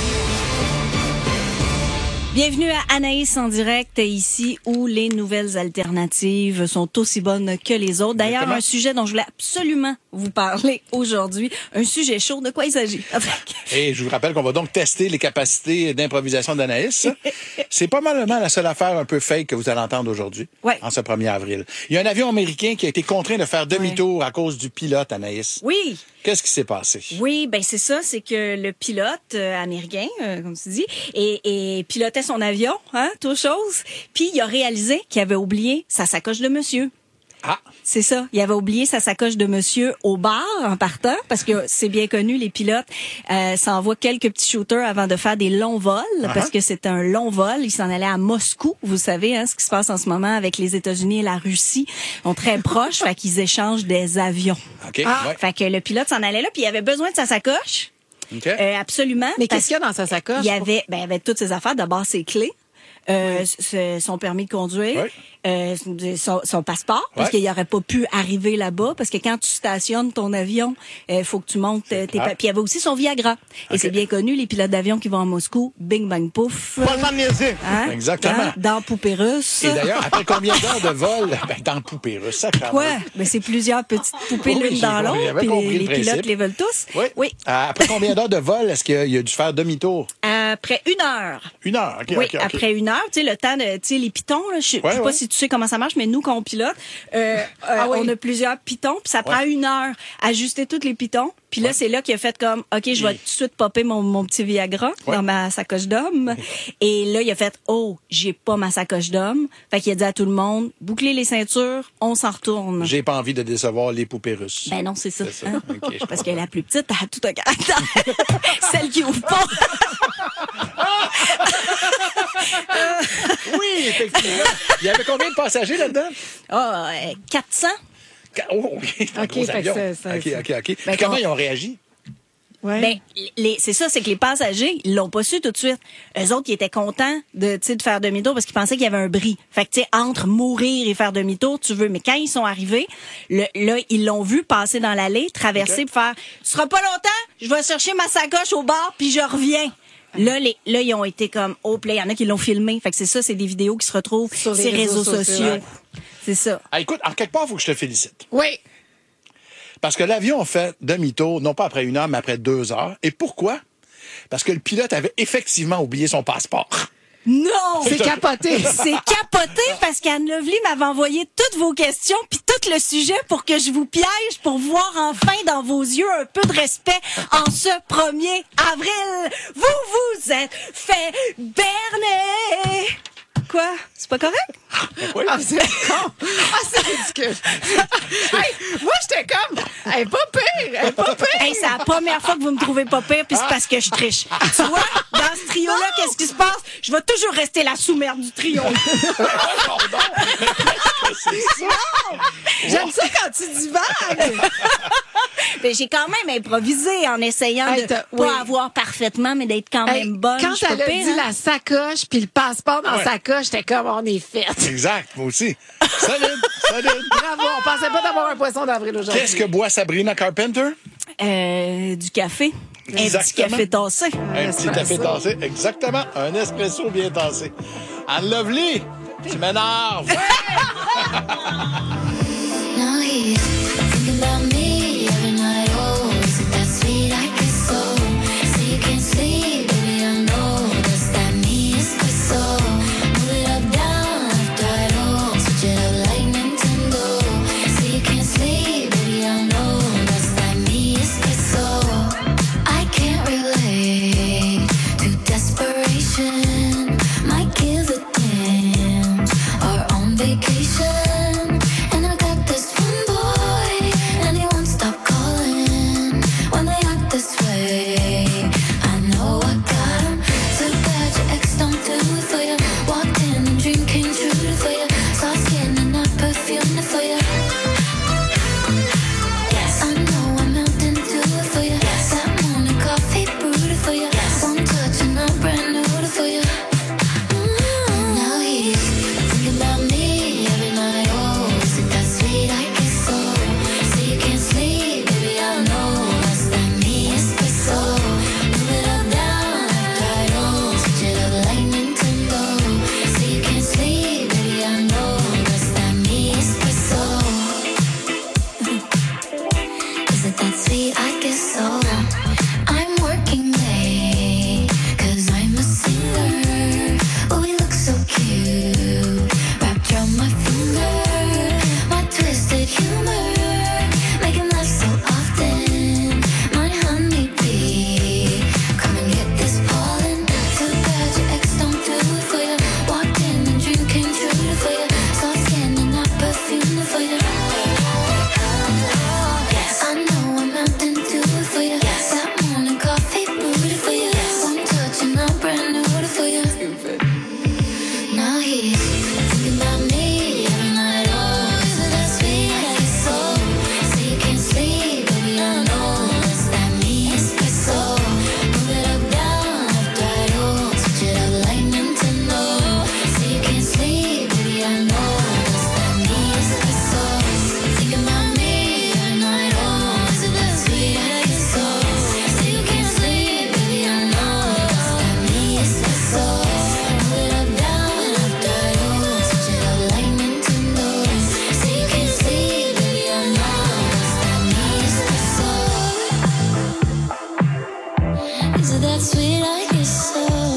Bienvenue à Anaïs en direct, ici où les nouvelles alternatives sont aussi bonnes que les autres. D'ailleurs, Exactement. un sujet dont je voulais absolument vous parler aujourd'hui, un sujet chaud. De quoi il s'agit? Et je vous rappelle qu'on va donc tester les capacités d'improvisation d'Anaïs. C'est pas malheureusement la seule affaire un peu fake que vous allez entendre aujourd'hui, Ouais. en ce premier avril. Il y a un avion américain qui a été contraint de faire demi-tour à cause du pilote, Anaïs. Oui. Qu'est-ce qui s'est passé? Oui, ben c'est ça, c'est que le pilote euh, américain, euh, comme tu dis, et, et pilotait son avion, hein, toute chose, puis il a réalisé qu'il avait oublié sa sacoche de monsieur. Ah! C'est ça. Il avait oublié sa sacoche de monsieur au bar en partant, parce que c'est bien connu, les pilotes euh, s'envoient quelques petits shooters avant de faire des longs vols, Uh-huh. parce que c'est un long vol. Ils s'en allaient à Moscou, vous savez, hein, ce qui se passe en ce moment avec les États-Unis et la Russie. Ils sont très proches, fait qu'ils échangent des avions. OK, Ah, ouais. Fait que le pilote s'en allait là, puis il avait besoin de sa sacoche. OK. Euh, absolument. Mais parce qu'est-ce qu'il y a dans sa sacoche? Il y avait, ben, il y avait toutes ses affaires. D'abord, ses clés. Euh, ce- son permis de conduire, Oui. euh, son, son passeport, parce Ouais. qu'il n'aurait pas pu arriver là-bas, parce que quand tu stationnes ton avion, il faut que tu montes euh, tes clair. papiers. Il y avait aussi son Viagra. Et OK. c'est bien connu, les pilotes d'avion qui vont à Moscou, bing, bang, pouf. Hein? Exactement. Hein? Dans Poupée russe. Et d'ailleurs, après combien d'heures de vol? Ben, dans le poupée russe, ça quand Quoi? même. Ben, c'est plusieurs petites poupées Oui, l'une j'ai dans compris. l'autre, J'avais puis compris les, le les pilotes principe. les veulent tous. Oui. Oui. Euh, après combien d'heures de vol est-ce qu'il a, il a dû faire demi-tour? Euh, après une heure. Une heure, OK, Oui, OK, OK. après une heure, tu sais, le temps de, tu sais, les pitons, là, je sais Ouais, sais pas ouais. si tu sais comment ça marche, mais nous, quand on pilote, euh, euh, Ah oui. on a plusieurs pitons, puis ça prend Ouais. une heure à ajuster tous les pitons. Puis là, c'est là qu'il a fait comme, OK, je vais tout de suite popper mon, mon petit Viagra Ouais. dans ma sacoche d'homme. Et là, il a fait, oh, j'ai pas ma sacoche d'homme. Fait qu'il a dit à tout le monde, bouclez les ceintures, on s'en retourne. J'ai pas envie de décevoir les poupées russes. Ben non, c'est ça. C'est ça. Hein? OK, je Parce que la plus petite, elle a tout un caractère. Celle qui ouvre pas. Oui, effectivement. Il y avait combien de passagers là-dedans? Ah, euh, quatre cents. Oh, OK. C'est un OK, gros fait que avion. ça- ça- OK, OK, OK. Puis Ben, comment quand- ils ont réagi? Ouais. Ben, les, c'est ça, c'est que les passagers, ils l'ont pas su tout de suite. Eux autres, ils étaient contents de, tu sais, de faire demi-tour parce qu'ils pensaient qu'il y avait un bris. Fait que, tu sais, entre mourir et faire demi-tour, tu veux. Mais quand ils sont arrivés, le, là, ils l'ont vu passer dans l'allée, traverser, Ok. puis faire, ce sera pas longtemps, je vais chercher ma sacoche au bar, puis je reviens. Là, les, là, ils ont été comme, oh, là, il y en a qui l'ont filmé. Fait que c'est ça, c'est des vidéos qui se retrouvent Sur sur les les réseaux réseaux, sociaux. sociaux. Ouais. C'est ça. Ah, écoute, en quelque part, il faut que je te félicite. Oui. Parce que l'avion a fait demi-tour, non pas après une heure, mais après deux heures. Et pourquoi? Parce que le pilote avait effectivement oublié son passeport. Non! C'est capoté. C'est capoté parce qu'Anne Lovely m'avait envoyé toutes vos questions puis tout le sujet pour que je vous piège, pour voir enfin dans vos yeux un peu de respect en ce premier avril. Vous vous êtes fait berner! Quoi? C'est pas correct? Oui. Ah, c'est con. Ah, c'est ridicule. Hey, moi, j'étais comme, elle est pas pire, elle est pas pire. Hey, c'est la première fois que vous me trouvez pas pire, puis c'est parce que je triche. Tu vois, dans ce trio-là, qu'est-ce qui se passe? Je vais toujours rester la sous-merde du trio. J'aime ça quand tu divagues. Mais j'ai quand même improvisé en essayant Hey, de t'as- pas oui. avoir parfaitement, mais d'être quand Hey, même bonne. quand Je suis elle pas a pire, dit hein? la sacoche puis le passeport dans Ouais. sa sacoche, j'étais comme, on est fait. Exact, moi aussi. Solide, solide. Bravo, on pensait pas d'avoir un poisson d'avril aujourd'hui. Qu'est-ce que boit Sabrina Carpenter? Euh, du café. Un petit Exactement. café tassé. Un petit café tassé. Exactement. Un espresso bien tassé. Anne Lovely, tu m'énerves. Now he's thinking about me every night. Oh, isn't that sweet? I guess so. So you can't sleep, baby. I know that's that me espresso. Move it up, down, left, right, oh. Switch it up like Nintendo. So you can't sleep, baby. I know that's that me espresso. I can't relate to desperation. My kids are damned are on vacation. And I got this one boy, and he won't stop calling when they act this way. I know I got him. So bad your ex don't do it for you. Walked in and dream came true for you. Soft skin and not perfume for you. Yes, I know I'm melting to it for you. That morning coffee brewed it for you. One touch and I'm brand new for you. Mm, now he's thinking about me every night. Oh, is it that sweet? I guess so. So you can't sleep, baby. I know that's that me espresso. Move it up, down, left, right, oh. Switch it up like Nintendo. So you can't sleep, baby. I know that's that me espresso. Is it that sweet? I guess so. I'm working late, cause I'm a singer. Oh, we look so cute, wrapped around my finger. My twisted humor, making love so often. My honeybee, come and get this pollen. Too bad your ex don't do it for you. Walked in and dream came true for you. Soft skin and not perfume for you. I know I'm melting to it for you. That morning coffee brewed it for you. One touch and I'm brand new for you. Now he's thinking about me every night. Oh, is it that sweet? I guess so. So you can't sleep, baby. I know it's that me espresso. Move it up, down, left, right, oh. Switch it up like Nintendo. So you can't sleep, baby. I know it's that me espresso. Thinking about me every night. Oh, is it that sweet? I guess so. So you can't sleep, baby. I know it's that me espresso. Move it up, down, left, right, oh. Switch it up like Nintendo. So you can't sleep, baby. I know it's that me espresso. Is it that sweet? I guess so.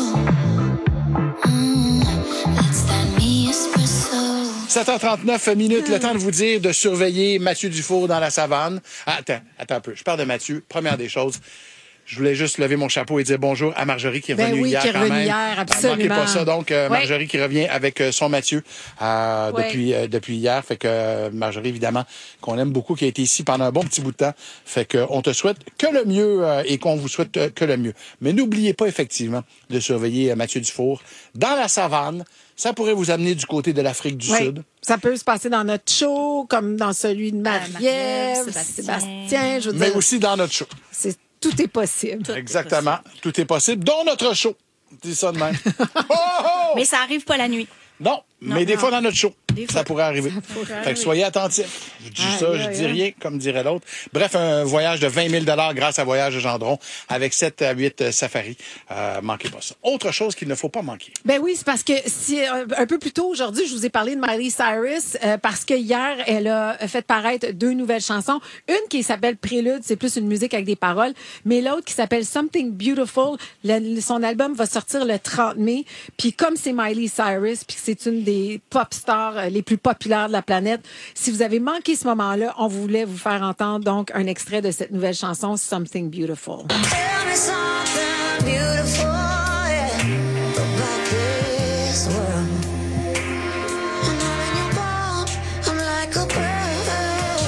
sept heures trente-neuf minutes, le temps de vous dire de surveiller Mathieu Dufour dans la savane. Ah, attends, attends un peu. Je parle de Mathieu. Première des choses. Je voulais juste lever mon chapeau et dire bonjour à Marjorie qui est revenue ben oui, hier qui est quand revenue même. hier, absolument. Ne manquez pas ça. Donc, euh, ouais. Marjorie qui revient avec euh, son Mathieu euh, ouais. depuis euh, depuis hier. Fait que euh, Marjorie, évidemment, qu'on aime beaucoup, qui a été ici pendant un bon petit bout de temps. Fait que on te souhaite que le mieux euh, et qu'on vous souhaite euh, que le mieux. Mais n'oubliez pas, effectivement, de surveiller euh, Mathieu Dufour dans la savane. Ça pourrait vous amener du côté de l'Afrique du oui. Sud. Ça peut se passer dans notre show, comme dans celui de Marie-Ève, Marie-Ève, Sébastien. Sébastien. Je veux Mais dire, aussi dans notre show. c'est Tout est possible. Tout Exactement. est possible. Tout est possible, dont notre show. Dis ça de même. oh, oh! Mais ça arrive pas la nuit. Non, Non, mais des non. fois dans notre show, Des ça fois. pourrait arriver. Ça pourrait Fait arriver. que soyez attentifs. Je dis Aïe, ça, aïe, je dis aïe. rien, comme dirait l'autre. Bref, un voyage de vingt mille grâce à Voyage de Gendron avec sept à huit safaris. Euh, manquez pas ça. Autre chose qu'il ne faut pas manquer. Ben oui, c'est parce que si, euh, un peu plus tôt aujourd'hui, je vous ai parlé de Miley Cyrus euh, parce que hier, elle a fait paraître deux nouvelles chansons. Une qui s'appelle Prélude, c'est plus une musique avec des paroles, mais l'autre qui s'appelle Something Beautiful, le- son album va sortir le trente mai. Puis comme c'est Miley Cyrus, puis que c'est une des pop stars euh, les plus populaires de la planète, si vous avez manqué ce moment-là, on voulait vous faire entendre donc un extrait de cette nouvelle chanson Something Beautiful. Tell me something beautiful, yeah, about this world. When I'm in your palm, I'm like a bird.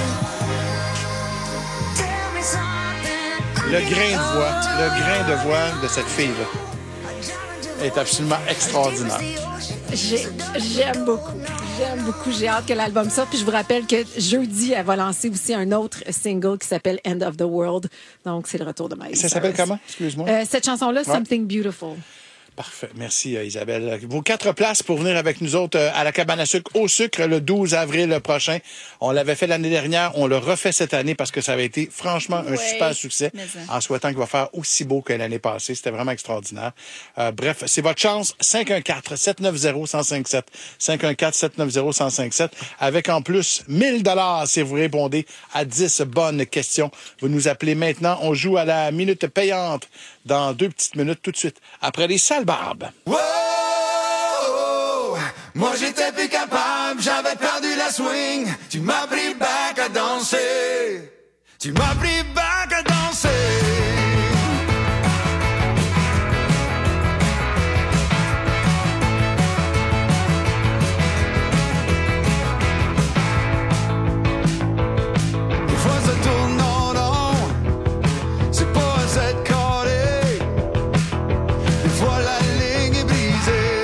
Tell me something. Le grain de voix, le grain de voix de cette fille-là est absolument extraordinaire. J'ai- J'aime beaucoup. J'aime beaucoup. J'ai hâte que l'album sorte. Puis je vous rappelle que jeudi, elle va lancer aussi un autre single qui s'appelle End of the World. Donc, c'est le retour de Miley Ça s'appelle Cyrus. comment? Excuse-moi. Euh, cette chanson-là, Ouais. Something Beautiful. Parfait. Merci, euh, Isabelle. Vos quatre places pour venir avec nous autres euh, à la cabane à sucre au sucre le douze avril prochain. On l'avait fait l'année dernière. On le refait cette année parce que ça avait été franchement un Ouais. super succès Mais ça. en souhaitant qu'il va faire aussi beau que l'année passée. C'était vraiment extraordinaire. Euh, bref, c'est votre chance. cinq un quatre, sept neuf zéro, un zéro cinq sept. cinq un quatre, sept neuf zéro, un zéro cinq sept. Avec en plus mille dollars si vous répondez à dix bonnes questions. Vous nous appelez maintenant. On joue à la minute payante dans deux petites minutes tout de suite. Après les sales barbes. Wow, moi j'étais plus capable, j'avais perdu la swing. Tu m'as pris back à danser. Tu m'as pris back à danser. Des fois ça tourne en rond, c'est pas à s'être collé. Des fois la ligne est brisée.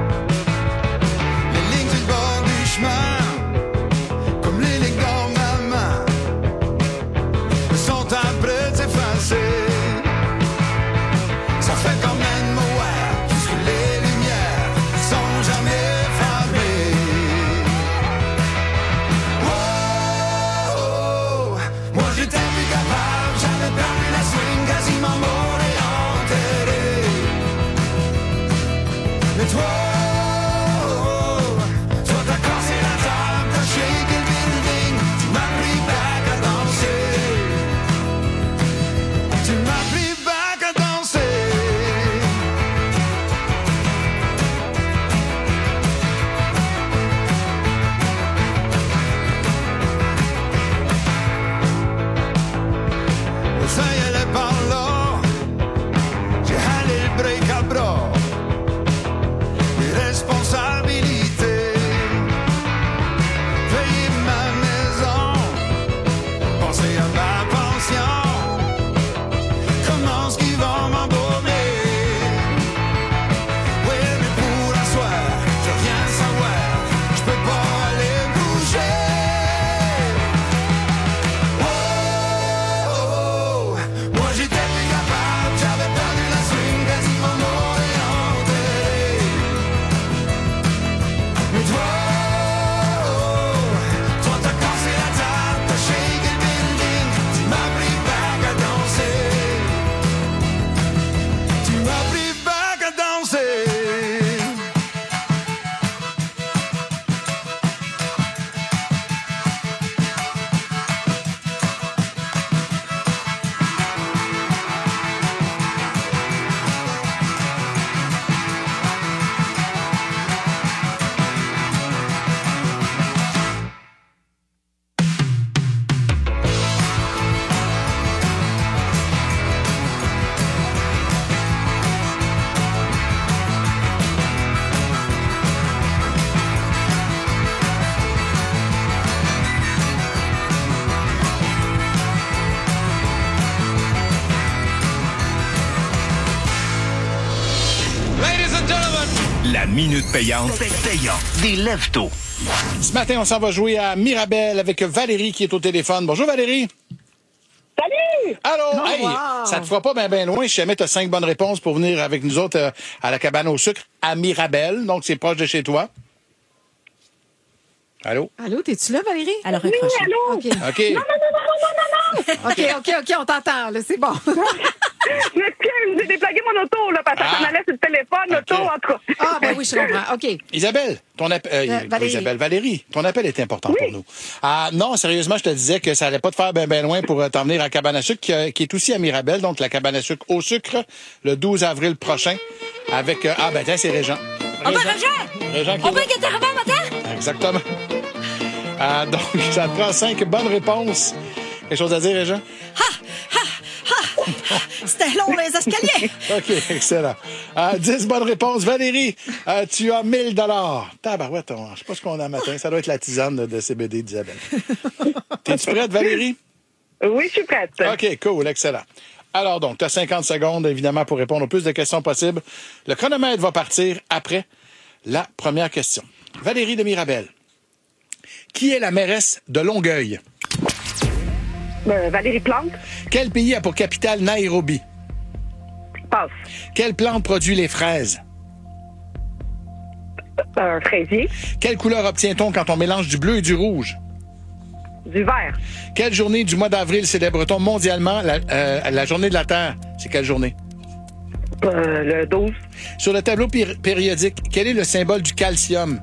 Les lignes sur le bord du chemin, comme les lignes dans ma main, sont à près de s'effacer. La minute payante. Payant. Des lève-tôt. Ce matin, on s'en va jouer à Mirabel avec Valérie qui est au téléphone. Bonjour Valérie. Salut! Allô? Oh, Hey, wow. ça te fera pas bien ben loin si jamais tu as cinq bonnes réponses pour venir avec nous autres euh, à la cabane au sucre à Mirabel. Donc, c'est proche de chez toi. Allô? Allô, t'es-tu là, Valérie? Alors, Oui, allô? OK. OK. Non, non, non, non, non, non, non! OK, OK, OK, on t'entend, là, c'est bon. Je m'excuse, j'ai déplugué mon auto, là, parce que ça s'en allait sur le téléphone, l'auto, en tout cas. Ah, ben oui, je comprends. OK. Isabelle, ton appel. euh, Euh, Valérie. Isabelle, Valérie, ton appel est important pour nous. Ah, non, sérieusement, je te disais que ça allait pas te faire bien ben loin pour euh, t'emmener à la cabane à sucre, qui, euh, qui est aussi à Mirabel, donc la cabane à sucre au sucre, le douze avril prochain, avec. euh, ah, ben tiens, c'est Régent. On va Régent! Régent qui On est peut là. qu'il est arrivé un matin? Exactement. Ah, donc, ça te prend cinq bonnes réponses. Quelque chose à dire, Régent? C'était long, les escaliers! OK, excellent. Euh, dix bonnes réponses. Valérie, euh, tu as mille dollars. Tabarouette, on- je sais pas ce qu'on a matin. Ça doit être la tisane de, de C B D d'Isabelle. T'es-tu prête, Valérie? Oui, je suis prête. OK, cool, excellent. Alors donc, tu as cinquante secondes, évidemment, pour répondre au plus de questions possibles. Le chronomètre va partir après la première question. Valérie de Mirabel, qui est la mairesse de Longueuil? Euh, Valérie Plante. Quel pays a pour capitale Nairobi? Passe. Quelle plante produit les fraises? Un fraisier. Quelle couleur obtient-on quand on mélange du bleu et du rouge? Du vert. Quelle journée du mois d'avril célèbre-t-on mondialement la, euh, la journée de la Terre? C'est quelle journée? Euh, le douze. Sur le tableau péri- périodique, quel est le symbole du calcium?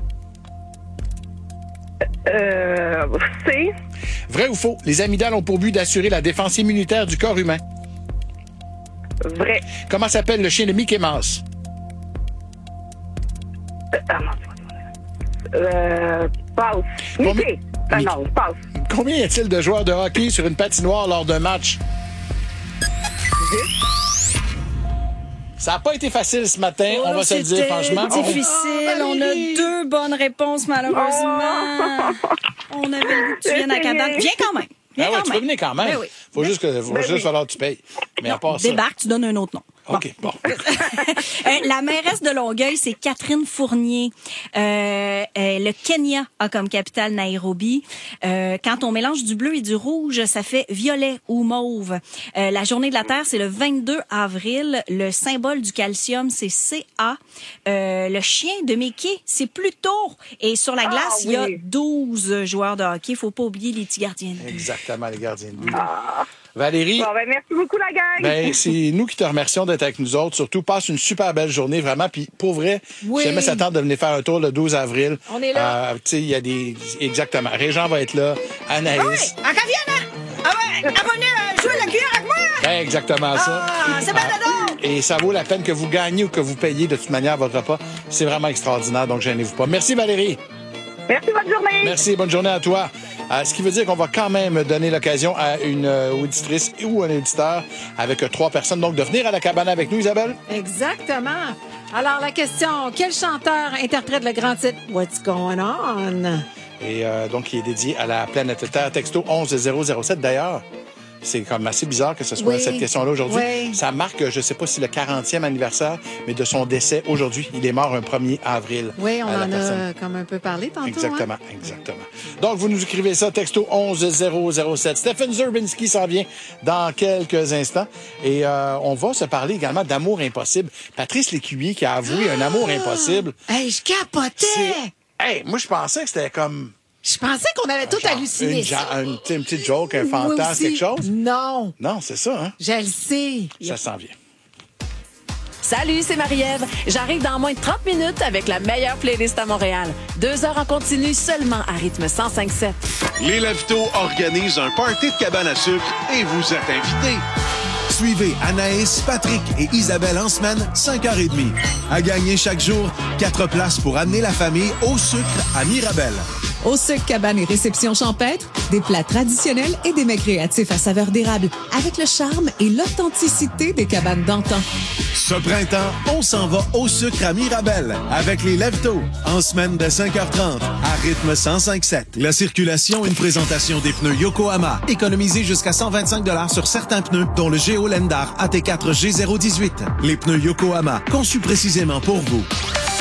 Euh, C. Vrai ou faux? Les amygdales ont pour but d'assurer la défense immunitaire du corps humain. Vrai. Comment s'appelle le chien de Mickey Mouse? Euh, ah, non. Euh, passe. Mickey. Ah, non, passe. Combien y a-t-il de joueurs de hockey sur une patinoire lors d'un match? Ça n'a pas été facile ce matin, Oh, on va se le dire franchement. Difficile. On a deux bonnes réponses, malheureusement. On avait le goût que tu viennes à cabane. Viens quand même. Viens Ah ouais, quand tu même. peux venir quand même. Ben oui. Faut juste que, faut Ben juste oui. falloir que tu payes. Mais à part ça. Débarque, tu donnes un autre nom. OK, bon. Euh, la mairesse de Longueuil, c'est Catherine Fournier. Euh, euh, le Kenya a comme capitale Nairobi. Euh, quand on mélange du bleu et du rouge, ça fait violet ou mauve. Euh, la journée de la Terre, c'est le vingt-deux avril. Le symbole du calcium, c'est C A. Euh, le chien de Mickey, c'est Pluto. Et sur la glace, Ah, il y a oui. douze joueurs de hockey. Faut pas oublier les petits gardiens de but. Exactement, les gardiens de but. Valérie, Bon, ben, merci beaucoup, la gang. ben, c'est nous qui te remercions d'être avec nous autres. Surtout, passe une super belle journée, vraiment. Puis, pour vrai, Oui. si jamais ça tente de venir faire un tour le douze avril. On est là. Euh, tu sais, il y a des... Exactement. Régent va être là. Anaïs. Ah, qu'elle vienne, hein? Ah ouais, elle va venir euh, jouer la cuillère avec moi! Ben, exactement ça. Ah, c'est bien dedans! Et ça vaut la peine que vous gagnez ou que vous payiez de toute manière votre repas. C'est vraiment extraordinaire, donc gênez-vous pas. Merci Valérie. Merci, bonne journée. Merci, bonne journée à toi. Euh, ce qui veut dire qu'on va quand même donner l'occasion à une euh, auditrice ou un auditeur avec euh, trois personnes, donc de venir à la cabane avec nous, Isabelle. Exactement. Alors, la question, quel chanteur interprète le grand titre What's Going On? Et euh, donc, il est dédié à la planète Terre, texto onze zéro zéro sept. D'ailleurs, c'est comme assez bizarre que ce soit Oui. cette question-là aujourd'hui. Oui. Ça marque, je ne sais pas si le quarantième anniversaire, mais de son décès aujourd'hui. Il est mort un premier avril. Oui, on à la en personne. a comme un peu parlé tantôt. Exactement, hein? exactement. Donc, vous nous écrivez ça, texto onze zéro zéro sept. Stephen Zurbinski s'en vient dans quelques instants. Et euh, on va se parler également d'amour impossible. Patrice Lécuyer qui a avoué un amour impossible. Hey, je capotais! C'est- Hey, moi, je pensais que c'était comme... Je pensais qu'on avait tout halluciné. Une, ça. ja- une, petite- une petite joke, un Moi fantasme, aussi. quelque chose. Non, Non, c'est ça, hein? je le sais. Ça s'en vient. Salut, c'est Marie-Ève. J'arrive dans moins de trente minutes avec la meilleure playlist à Montréal. Deux heures en continu seulement à rythme cent cinq sept. Les Lève-Tôt organisent un party de cabane à sucre et vous êtes invités. Suivez Anaïs, Patrick et Isabelle en semaine, cinq heures trente. À gagner chaque jour, quatre places pour amener la famille au sucre à Mirabel. Au sucre cabane et réception champêtre, des plats traditionnels et des mets créatifs à saveur d'érable, avec le charme et l'authenticité des cabanes d'antan. Ce printemps, on s'en va au sucre à Mirabel avec les Lève-Tôt, en semaine de cinq heures trente, à rythme cent cinq sept. La circulation, une présentation des pneus Yokohama. Économisez jusqu'à cent vingt-cinq dollars sur certains pneus, dont le Géo Lendar A T quatre G zéro dix-huit. Les pneus Yokohama, conçus précisément pour vous.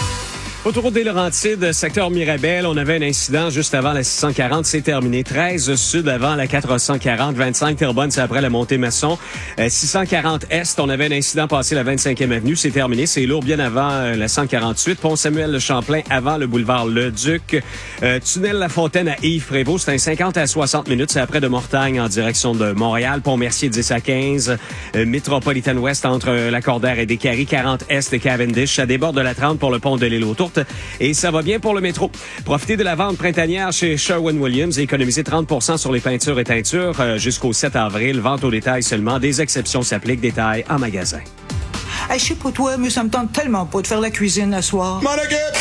Autoroute des Laurentides, secteur Mirabel, on avait un incident juste avant la six cent quarante, c'est terminé. treize sud avant la quatre cent quarante, vingt-cinq Terrebonne, c'est après la montée Masson. Euh, six cent quarante est, on avait un incident passé la vingt-cinquième avenue, c'est terminé. C'est lourd bien avant euh, la cent quarante-huit. Pont Samuel-le-Champlain avant le boulevard Le-Duc. Euh, tunnel La Fontaine à Yves-Prévost, c'est un cinquante à soixante minutes, c'est après de Mortagne en direction de Montréal. Pont Mercier dix à quinze. Euh, Métropolitaine Ouest entre euh, Lacordaire et Descaries, quarante est et Cavendish. Ça déborde de la trente pour le pont de l'île aux Tourtes. Et ça va bien pour le métro. Profitez de la vente printanière chez Sherwin-Williams et économisez trente pour cent sur les peintures et teintures euh, jusqu'au sept avril. Vente au détail seulement. Des exceptions s'appliquent. Détails en magasin. Hey, je sais pas toi, mais ça me tente tellement pas de faire la cuisine à soir. Mon équipe!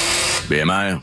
B M R,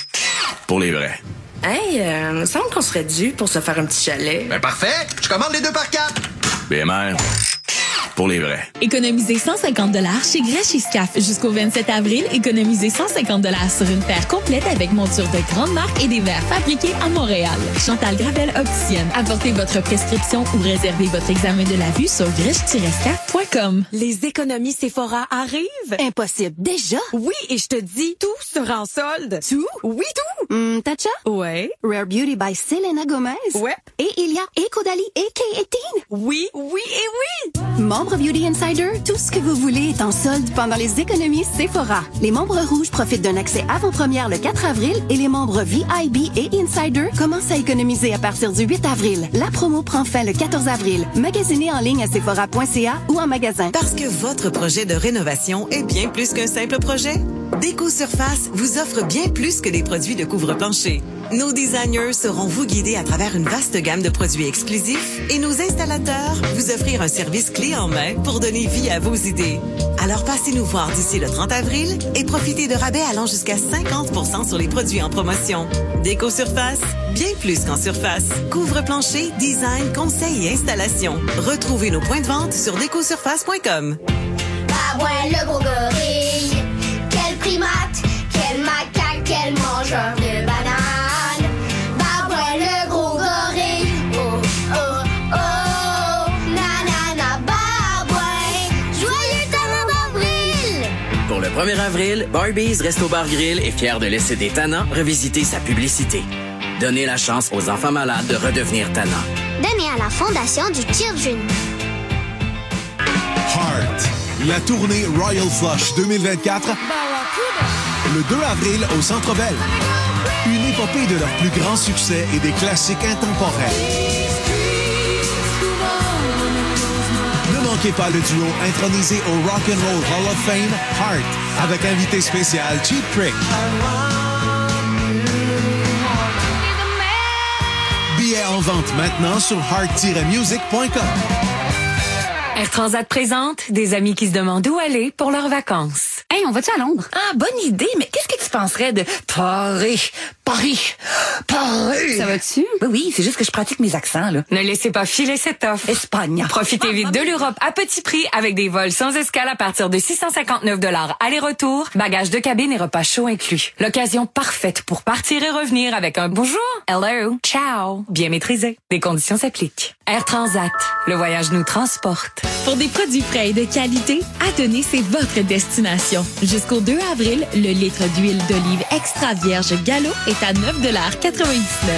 pour les vrais. Hey, euh, il me semble qu'on serait dû pour se faire un petit chalet. Ben parfait! Je commande les deux par quatre! B M R, pour les vrais. Économisez cent cinquante dollars chez Grèche Iscaf. Jusqu'au vingt-sept avril, économisez cent cinquante dollars sur une paire complète avec monture de grande marque et des verres fabriqués à Montréal. Chantal Gravel opticienne. Apportez votre prescription ou réservez votre examen de la vue sur grèche tiret scaf point com. Les économies Sephora arrivent. Impossible. Déjà? Oui, et je te dis, tout sera en solde. Tout? Oui, tout. Hum, Tatcha? Ouais. Rare Beauty by Selena Gomez? Ouais. Et il y a Ecodali et K eighteen? Oui, oui et oui. Membre Beauty Insider, tout ce que vous voulez est en solde pendant les économies Sephora. Les membres rouges profitent d'un accès avant-première le quatre avril et les membres V I B et Insider commencent à économiser à partir du huit avril. La promo prend fin le quatorze avril. Magasinez en ligne à sephora point c a ou en magasin. Parce que votre projet de rénovation est bien plus qu'un simple projet. Déco Surface vous offre bien plus que des produits de couvre-plancher. Nos designers sauront vous guider à travers une vaste gamme de produits exclusifs et nos installateurs vous offrir un service clé en main pour donner vie à vos idées. Alors passez nous voir d'ici le trente avril et profitez de rabais allant jusqu'à cinquante pour cent sur les produits en promotion. Déco Surface, bien plus qu'en surface. Couvre-plancher, design, conseil et installation. Retrouvez nos points de vente sur déco surface point com. Bah ouais, le gros gorille, quel primate, quel macaque, quel mangeur de bananes. Bah ouais, le gros gorille, oh, oh, oh, nanana, bah ouais, joyeux tannant d'avril. Pour le premier avril, Barbies Resto Bar Grill est fier de laisser des tannants revisiter sa publicité. Donnez la chance aux enfants malades de redevenir tannants. Donnez à la Fondation du Children. Heart, la tournée Royal Flush deux mille vingt-quatre, le deux avril au Centre Bell. Une épopée de leurs plus grands succès et des classiques intemporels. Ne manquez pas le duo intronisé au Rock and Roll Hall of Fame, Heart, avec invité spécial Cheap Trick. Billets en vente maintenant sur heart tiret music point com. Air Transat présente des amis qui se demandent où aller pour leurs vacances. Hey, on va-tu à Londres? Ah, bonne idée, mais qu'est-ce que tu penserais de Paris? Paris! Paris! Ça va-tu? Oui, oui, c'est juste que je pratique mes accents, là. Ne laissez pas filer cette offre. Espagne. Profitez vite de l'Europe à petit prix avec des vols sans escale à partir de six cent cinquante-neuf dollars aller-retour, bagages de cabine et repas chauds inclus. L'occasion parfaite pour partir et revenir avec un bonjour, hello, ciao, bien maîtrisé. Des conditions s'appliquent. Air Transat, le voyage nous transporte. Pour des produits frais et de qualité, Adonis, c'est votre destination. Jusqu'au deux avril, le litre d'huile d'olive extra vierge Gallo est à neuf dollars quatre-vingt-dix-neuf.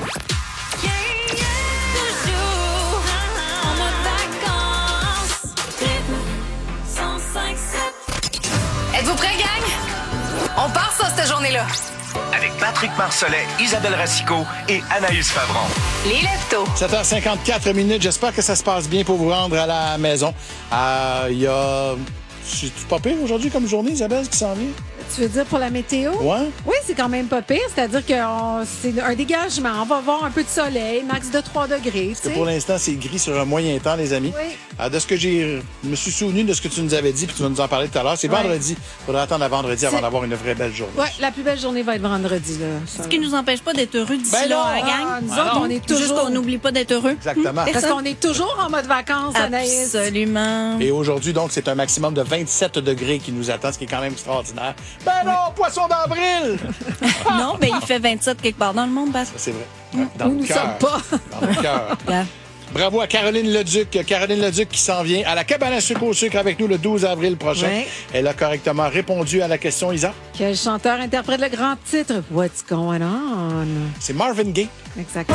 Êtes-vous prêts, gang? On part ça, cette journée-là. Avec Patrick Marcellet, Isabelle Racicot et Anaïs Favron. Les Leftos. sept heures cinquante-quatre minutes. J'espère que ça se passe bien pour vous rendre à la maison. Il euh, y a... C'est pas pire aujourd'hui comme journée, Isabelle, qui s'en vient? Tu veux dire pour la météo? Ouais. Oui, c'est quand même pas pire. C'est-à-dire que on- c'est un dégagement. On va avoir un peu de soleil, max de trois degrés. Parce que tu sais. pour l'instant, c'est gris sur un moyen temps, les amis. Oui. Euh, de ce que j'ai... Je me suis souvenu de ce que tu nous avais dit, puis tu vas nous en parler tout à l'heure. C'est Ouais. vendredi. Il faudra attendre à vendredi avant C'est- d'avoir une vraie belle journée. Oui, la plus belle journée va être vendredi. Là. Ça- Ce qui nous empêche pas d'être heureux d'ici Ben là, non, hein, gang. ah, nous autres, on est Juste toujours- qu'on n'oublie pas d'être heureux. Exactement. Parce qu'on est toujours en mode vacances, Anaïs. Absolument. Et aujourd'hui, donc, c'est un maximum de vingt-sept degrés qui nous attend, ce qui est quand même extraordinaire. Ben non, poisson d'avril! Non, mais il fait vingt-sept quelque part dans le monde, parce C'est vrai. Dans Où le nous cœur. sommes pas. Dans le cœur. Yeah. Bravo à Caroline Leduc. Caroline Leduc qui s'en vient à la cabane à sucre au sucre avec nous le douze avril prochain. Ouais. Elle a correctement répondu à la question, Isa. Quel chanteur interprète le grand titre What's Going On? C'est Marvin Gaye. Exactement.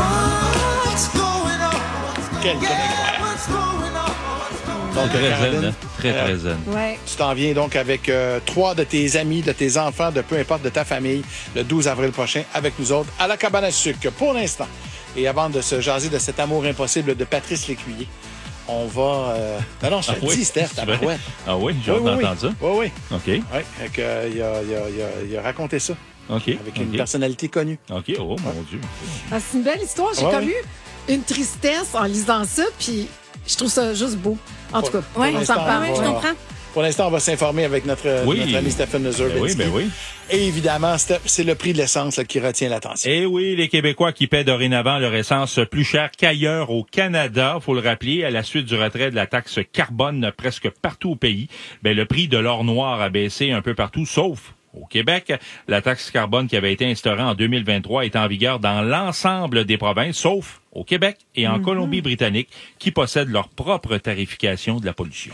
Quel Donc, très Caroline, zen, hein? Très, euh, très zen. Ouais. Tu t'en viens donc avec euh, trois de tes amis, de tes enfants, de peu importe de ta famille, le douze avril prochain avec nous autres à la cabane à sucre. Pour l'instant, et avant de se jaser de cet amour impossible de Patrice Lécuyer, on va... Euh... Non, non, je te Ah le oui? dis, Steph, ta barouette. Ah oui, j'ai hâte oui, oui, d'entendre ça. Oui, oui. OK. Oui, fait que, euh, il, a, il, a, il, a, il a raconté ça. OK. Avec une OK. personnalité connue. OK, oh mon Dieu. Ah, c'est une belle histoire. J'ai Ouais, comme ouais. eu une tristesse en lisant ça, puis je trouve ça juste beau. En tout cas, Pour on l'instant, s'en reparle. on va- Je comprends. Pour l'instant, on va s'informer avec notre, Oui. notre ami Stéphane Neuser. Ben oui, ben oui. Et évidemment, Steph, c'est le prix de l'essence là, qui retient l'attention. Eh oui, les Québécois qui paient dorénavant leur essence plus cher qu'ailleurs au Canada, faut le rappeler, à la suite du retrait de la taxe carbone presque partout au pays, ben le prix de l'or noir a baissé un peu partout, sauf au Québec. La taxe carbone qui avait été instaurée en deux mille vingt-trois est en vigueur dans l'ensemble des provinces, sauf au Québec et en Mhm. Colombie-Britannique, qui possèdent leur propre tarification de la pollution.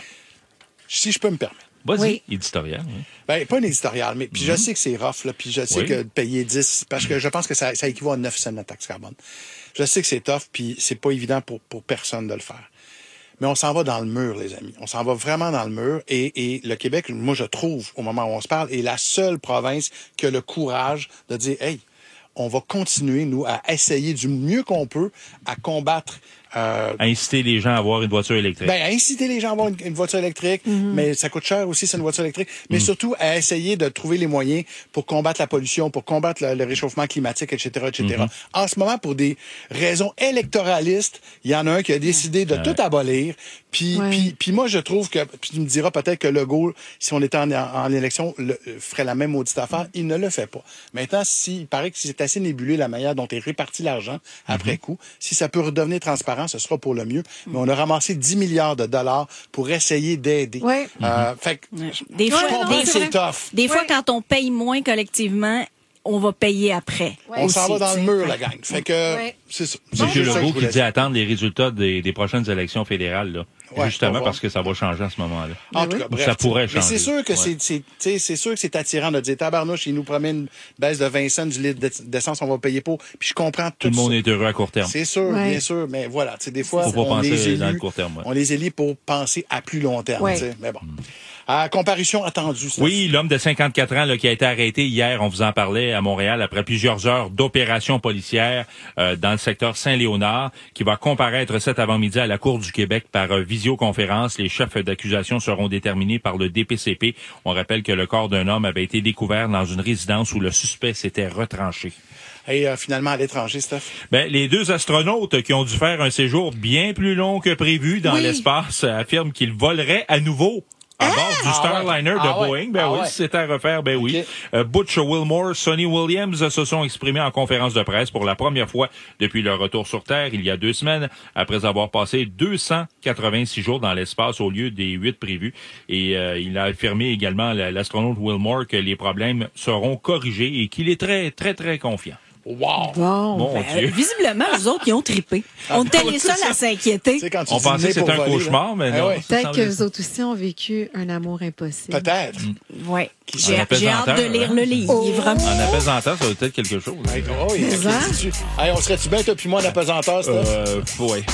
Si je peux me permettre. Vas-y, Oui. éditorial. Oui. Ben, pas un éditorial, mais puis je Mhm. sais que c'est rough, là, puis je sais Oui. que de payer dix, parce que je pense que ça, ça équivaut à neuf cents la taxe carbone. Je sais que c'est tough, puis c'est pas évident pour, pour personne de le faire. Mais on s'en va dans le mur, les amis. On s'en va vraiment dans le mur. Et, et le Québec, moi, je trouve, au moment où on se parle, est la seule province qui a le courage de dire, hey, on va continuer, nous, à essayer du mieux qu'on peut à combattre euh, Inciter les gens à avoir une voiture électrique. ben, à inciter les gens à avoir une, une voiture électrique, mais ça coûte cher aussi, c'est une voiture électrique. Mais surtout, à essayer de trouver les moyens pour combattre la pollution, pour combattre le, le réchauffement climatique, et cetera, et cetera. Mhm. En ce moment, pour des raisons électoralistes, il y en a un qui a décidé de Ouais. tout abolir. Puis, Ouais. puis, puis moi, je trouve que, puis tu me diras peut-être que Legault, si on était en, en, en élection, le, ferait la même maudite affaire. Il ne le fait pas. Maintenant, si, il paraît que c'est assez nébuleux la manière dont est réparti l'argent après coup. Si ça peut redevenir transparent, ce sera pour le mieux. Mais on a ramassé dix milliards de dollars pour essayer d'aider. Ouais. Euh, fait que, Des je fois, comprends des que fois- c'est tough. Des fois, quand on paye moins collectivement, on va payer après. On s'en va aussi, dans le tu sais. mur, la gang. Fait que, Ouais. c'est ça. C'est M. juste ça que Legault je qui voulais dit dire. attendre les résultats des, des prochaines élections fédérales, là. Ouais, on va Justement voir. parce que ça va changer à ce moment-là. En tout cas, bref. ça pourrait Mais changer. c'est sûr que Ouais. c'est, c'est, tu sais, c'est sûr que c'est attirant de dire tabarnouche, il nous promet une baisse de vingt cents du litre d'essence, on va payer pour. Puis je comprends tout, Tout le monde ça. est heureux à court terme. C'est sûr, Ouais. bien sûr, mais voilà, tu sais, des fois, Faut pas on penser les dans élit, le court terme, ouais. on les élit pour penser à plus long terme, Ouais. tu sais, mais bon. À comparution attendue, ça. Oui, l'homme de cinquante-quatre ans là, qui a été arrêté hier, on vous en parlait, à Montréal, après plusieurs heures d'opération policière euh, dans le secteur Saint-Léonard, qui va comparaître cet avant-midi à la Cour du Québec par euh, visioconférence. Les chefs d'accusation seront déterminés par le D P C P. On rappelle que le corps d'un homme avait été découvert dans une résidence où le suspect s'était retranché. Et euh, finalement, à l'étranger, Steph. Ben, les deux astronautes qui ont dû faire un séjour bien plus long que prévu dans Oui. l'espace affirment qu'ils voleraient à nouveau à bord du Ah Starliner ouais. de Ah ouais. Boeing. Ben Ah oui, ouais. si c'était à refaire, ben oui. Ok. Euh, Butch Wilmore, Sonny Williams se sont exprimés en conférence de presse pour la première fois depuis leur retour sur Terre il y a deux semaines, après avoir passé deux cent quatre-vingt-six jours dans l'espace au lieu des huit prévus. Et euh, il a affirmé également, la- l'astronaute Wilmore, que les problèmes seront corrigés et qu'il est très, très, très confiant. Wow! Bon. Mon Ben, Dieu. visiblement, les autres, ils ont trippé. On était les seuls à s'inquiéter. Tu sais, quand tu On dis pensait né que c'était pour un voler, cauchemar, là. mais Ah non. ouais. Ça Peut-être semble- que les autres aussi ont vécu un amour impossible. Peut-être. Ouais. En J'ai j'ai hâte de apesanteur, lire hein? le livre. En apesanteur, ça va être quelque chose. Hey, oh, oui, Mais hein? qu'est-ce que tu- Hey, on serait-tu bien, toi puis moi, en apesanteur, Steph? Euh, ouais.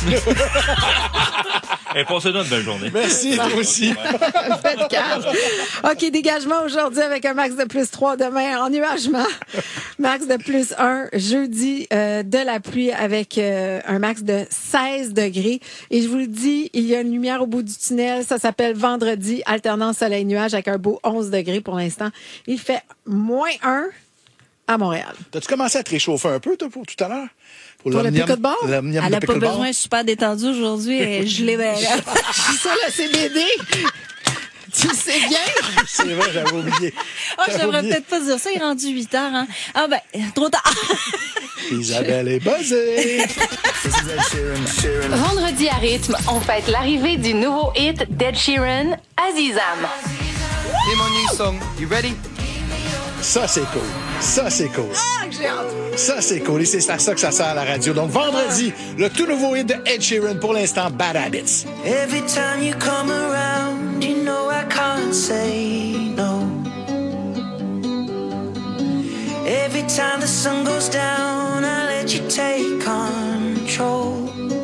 Et passez-nous une belle journée. Merci, toi aussi. Faites calme. OK, dégagement aujourd'hui avec un max de plus trois demain. Ennuagement, max de plus un. Jeudi, euh, de la pluie avec euh, un max de seize degrés. Et je vous le dis, il y a une lumière au bout du tunnel. Ça s'appelle vendredi, alternance soleil-nuage avec un beau onze degrés pour l'instant. Il fait moins un à Montréal. T'as-tu commencé à te réchauffer un peu, toi, pour tout à l'heure? Pour le l'omnium- pickleball? l'omnium Elle de n'a pas pickleball? besoin, super détendue aujourd'hui. et Je l'ai. ben, Je suis sur le C B D. Tu le sais bien. C'est vrai, j'avais oublié. Ah, je J'avais devrais oublié. peut-être pas dire ça. Il est rendu huit heures. Hein. Ah ben, trop tard. Isabelle est buzzée. Vendredi à rythme, on fête l'arrivée du nouveau hit d'Ed Sheeran, Azizam. Hear my new song. You ready? Ça, c'est cool. Ça, c'est cool. Ah, que j'ai hâte. Ça, c'est cool. Et c'est à ça que ça sert à la radio. Donc, vendredi, le tout nouveau hit de Ed Sheeran, pour l'instant, Bad Habits. Every time you come around, you know I can't say no. Every time the sun goes down, I let you take control.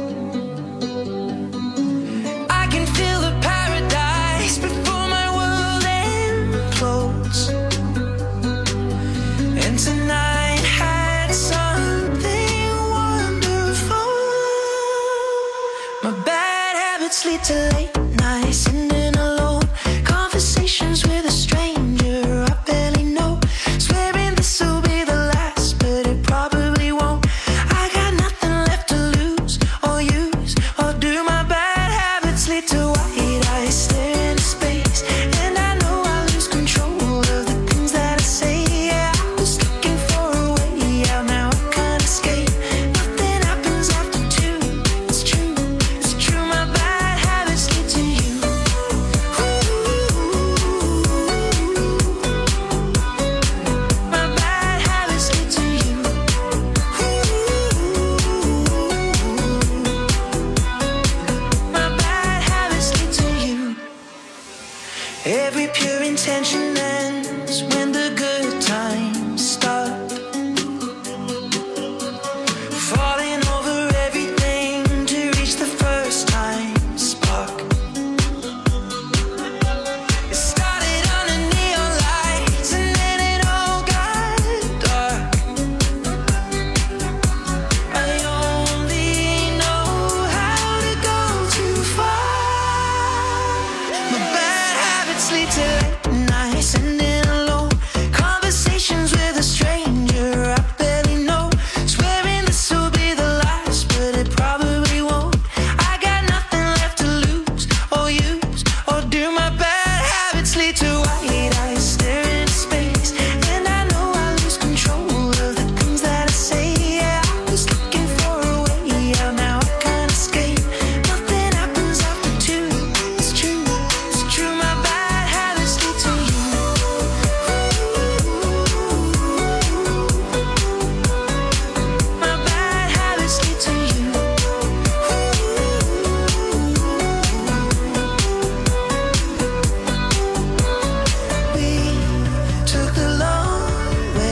I can feel the paradise before my world implodes. And tonight had something wonderful. My bad habits lead to late nights, sitting alone, conversations with a stranger I barely know, swearing this will be the last, but it probably won't. I got nothing left to lose or use, or do my bad habits lead to white eyes stare into space, and I know I lose control of the things that I say. Yeah, I was looking for a way out, now I can't escape. Nothing happens after two. It's true, it's true. My bad habits lead to you. My bad habits lead to you. My bad habits lead to you. Every pure intention ends when the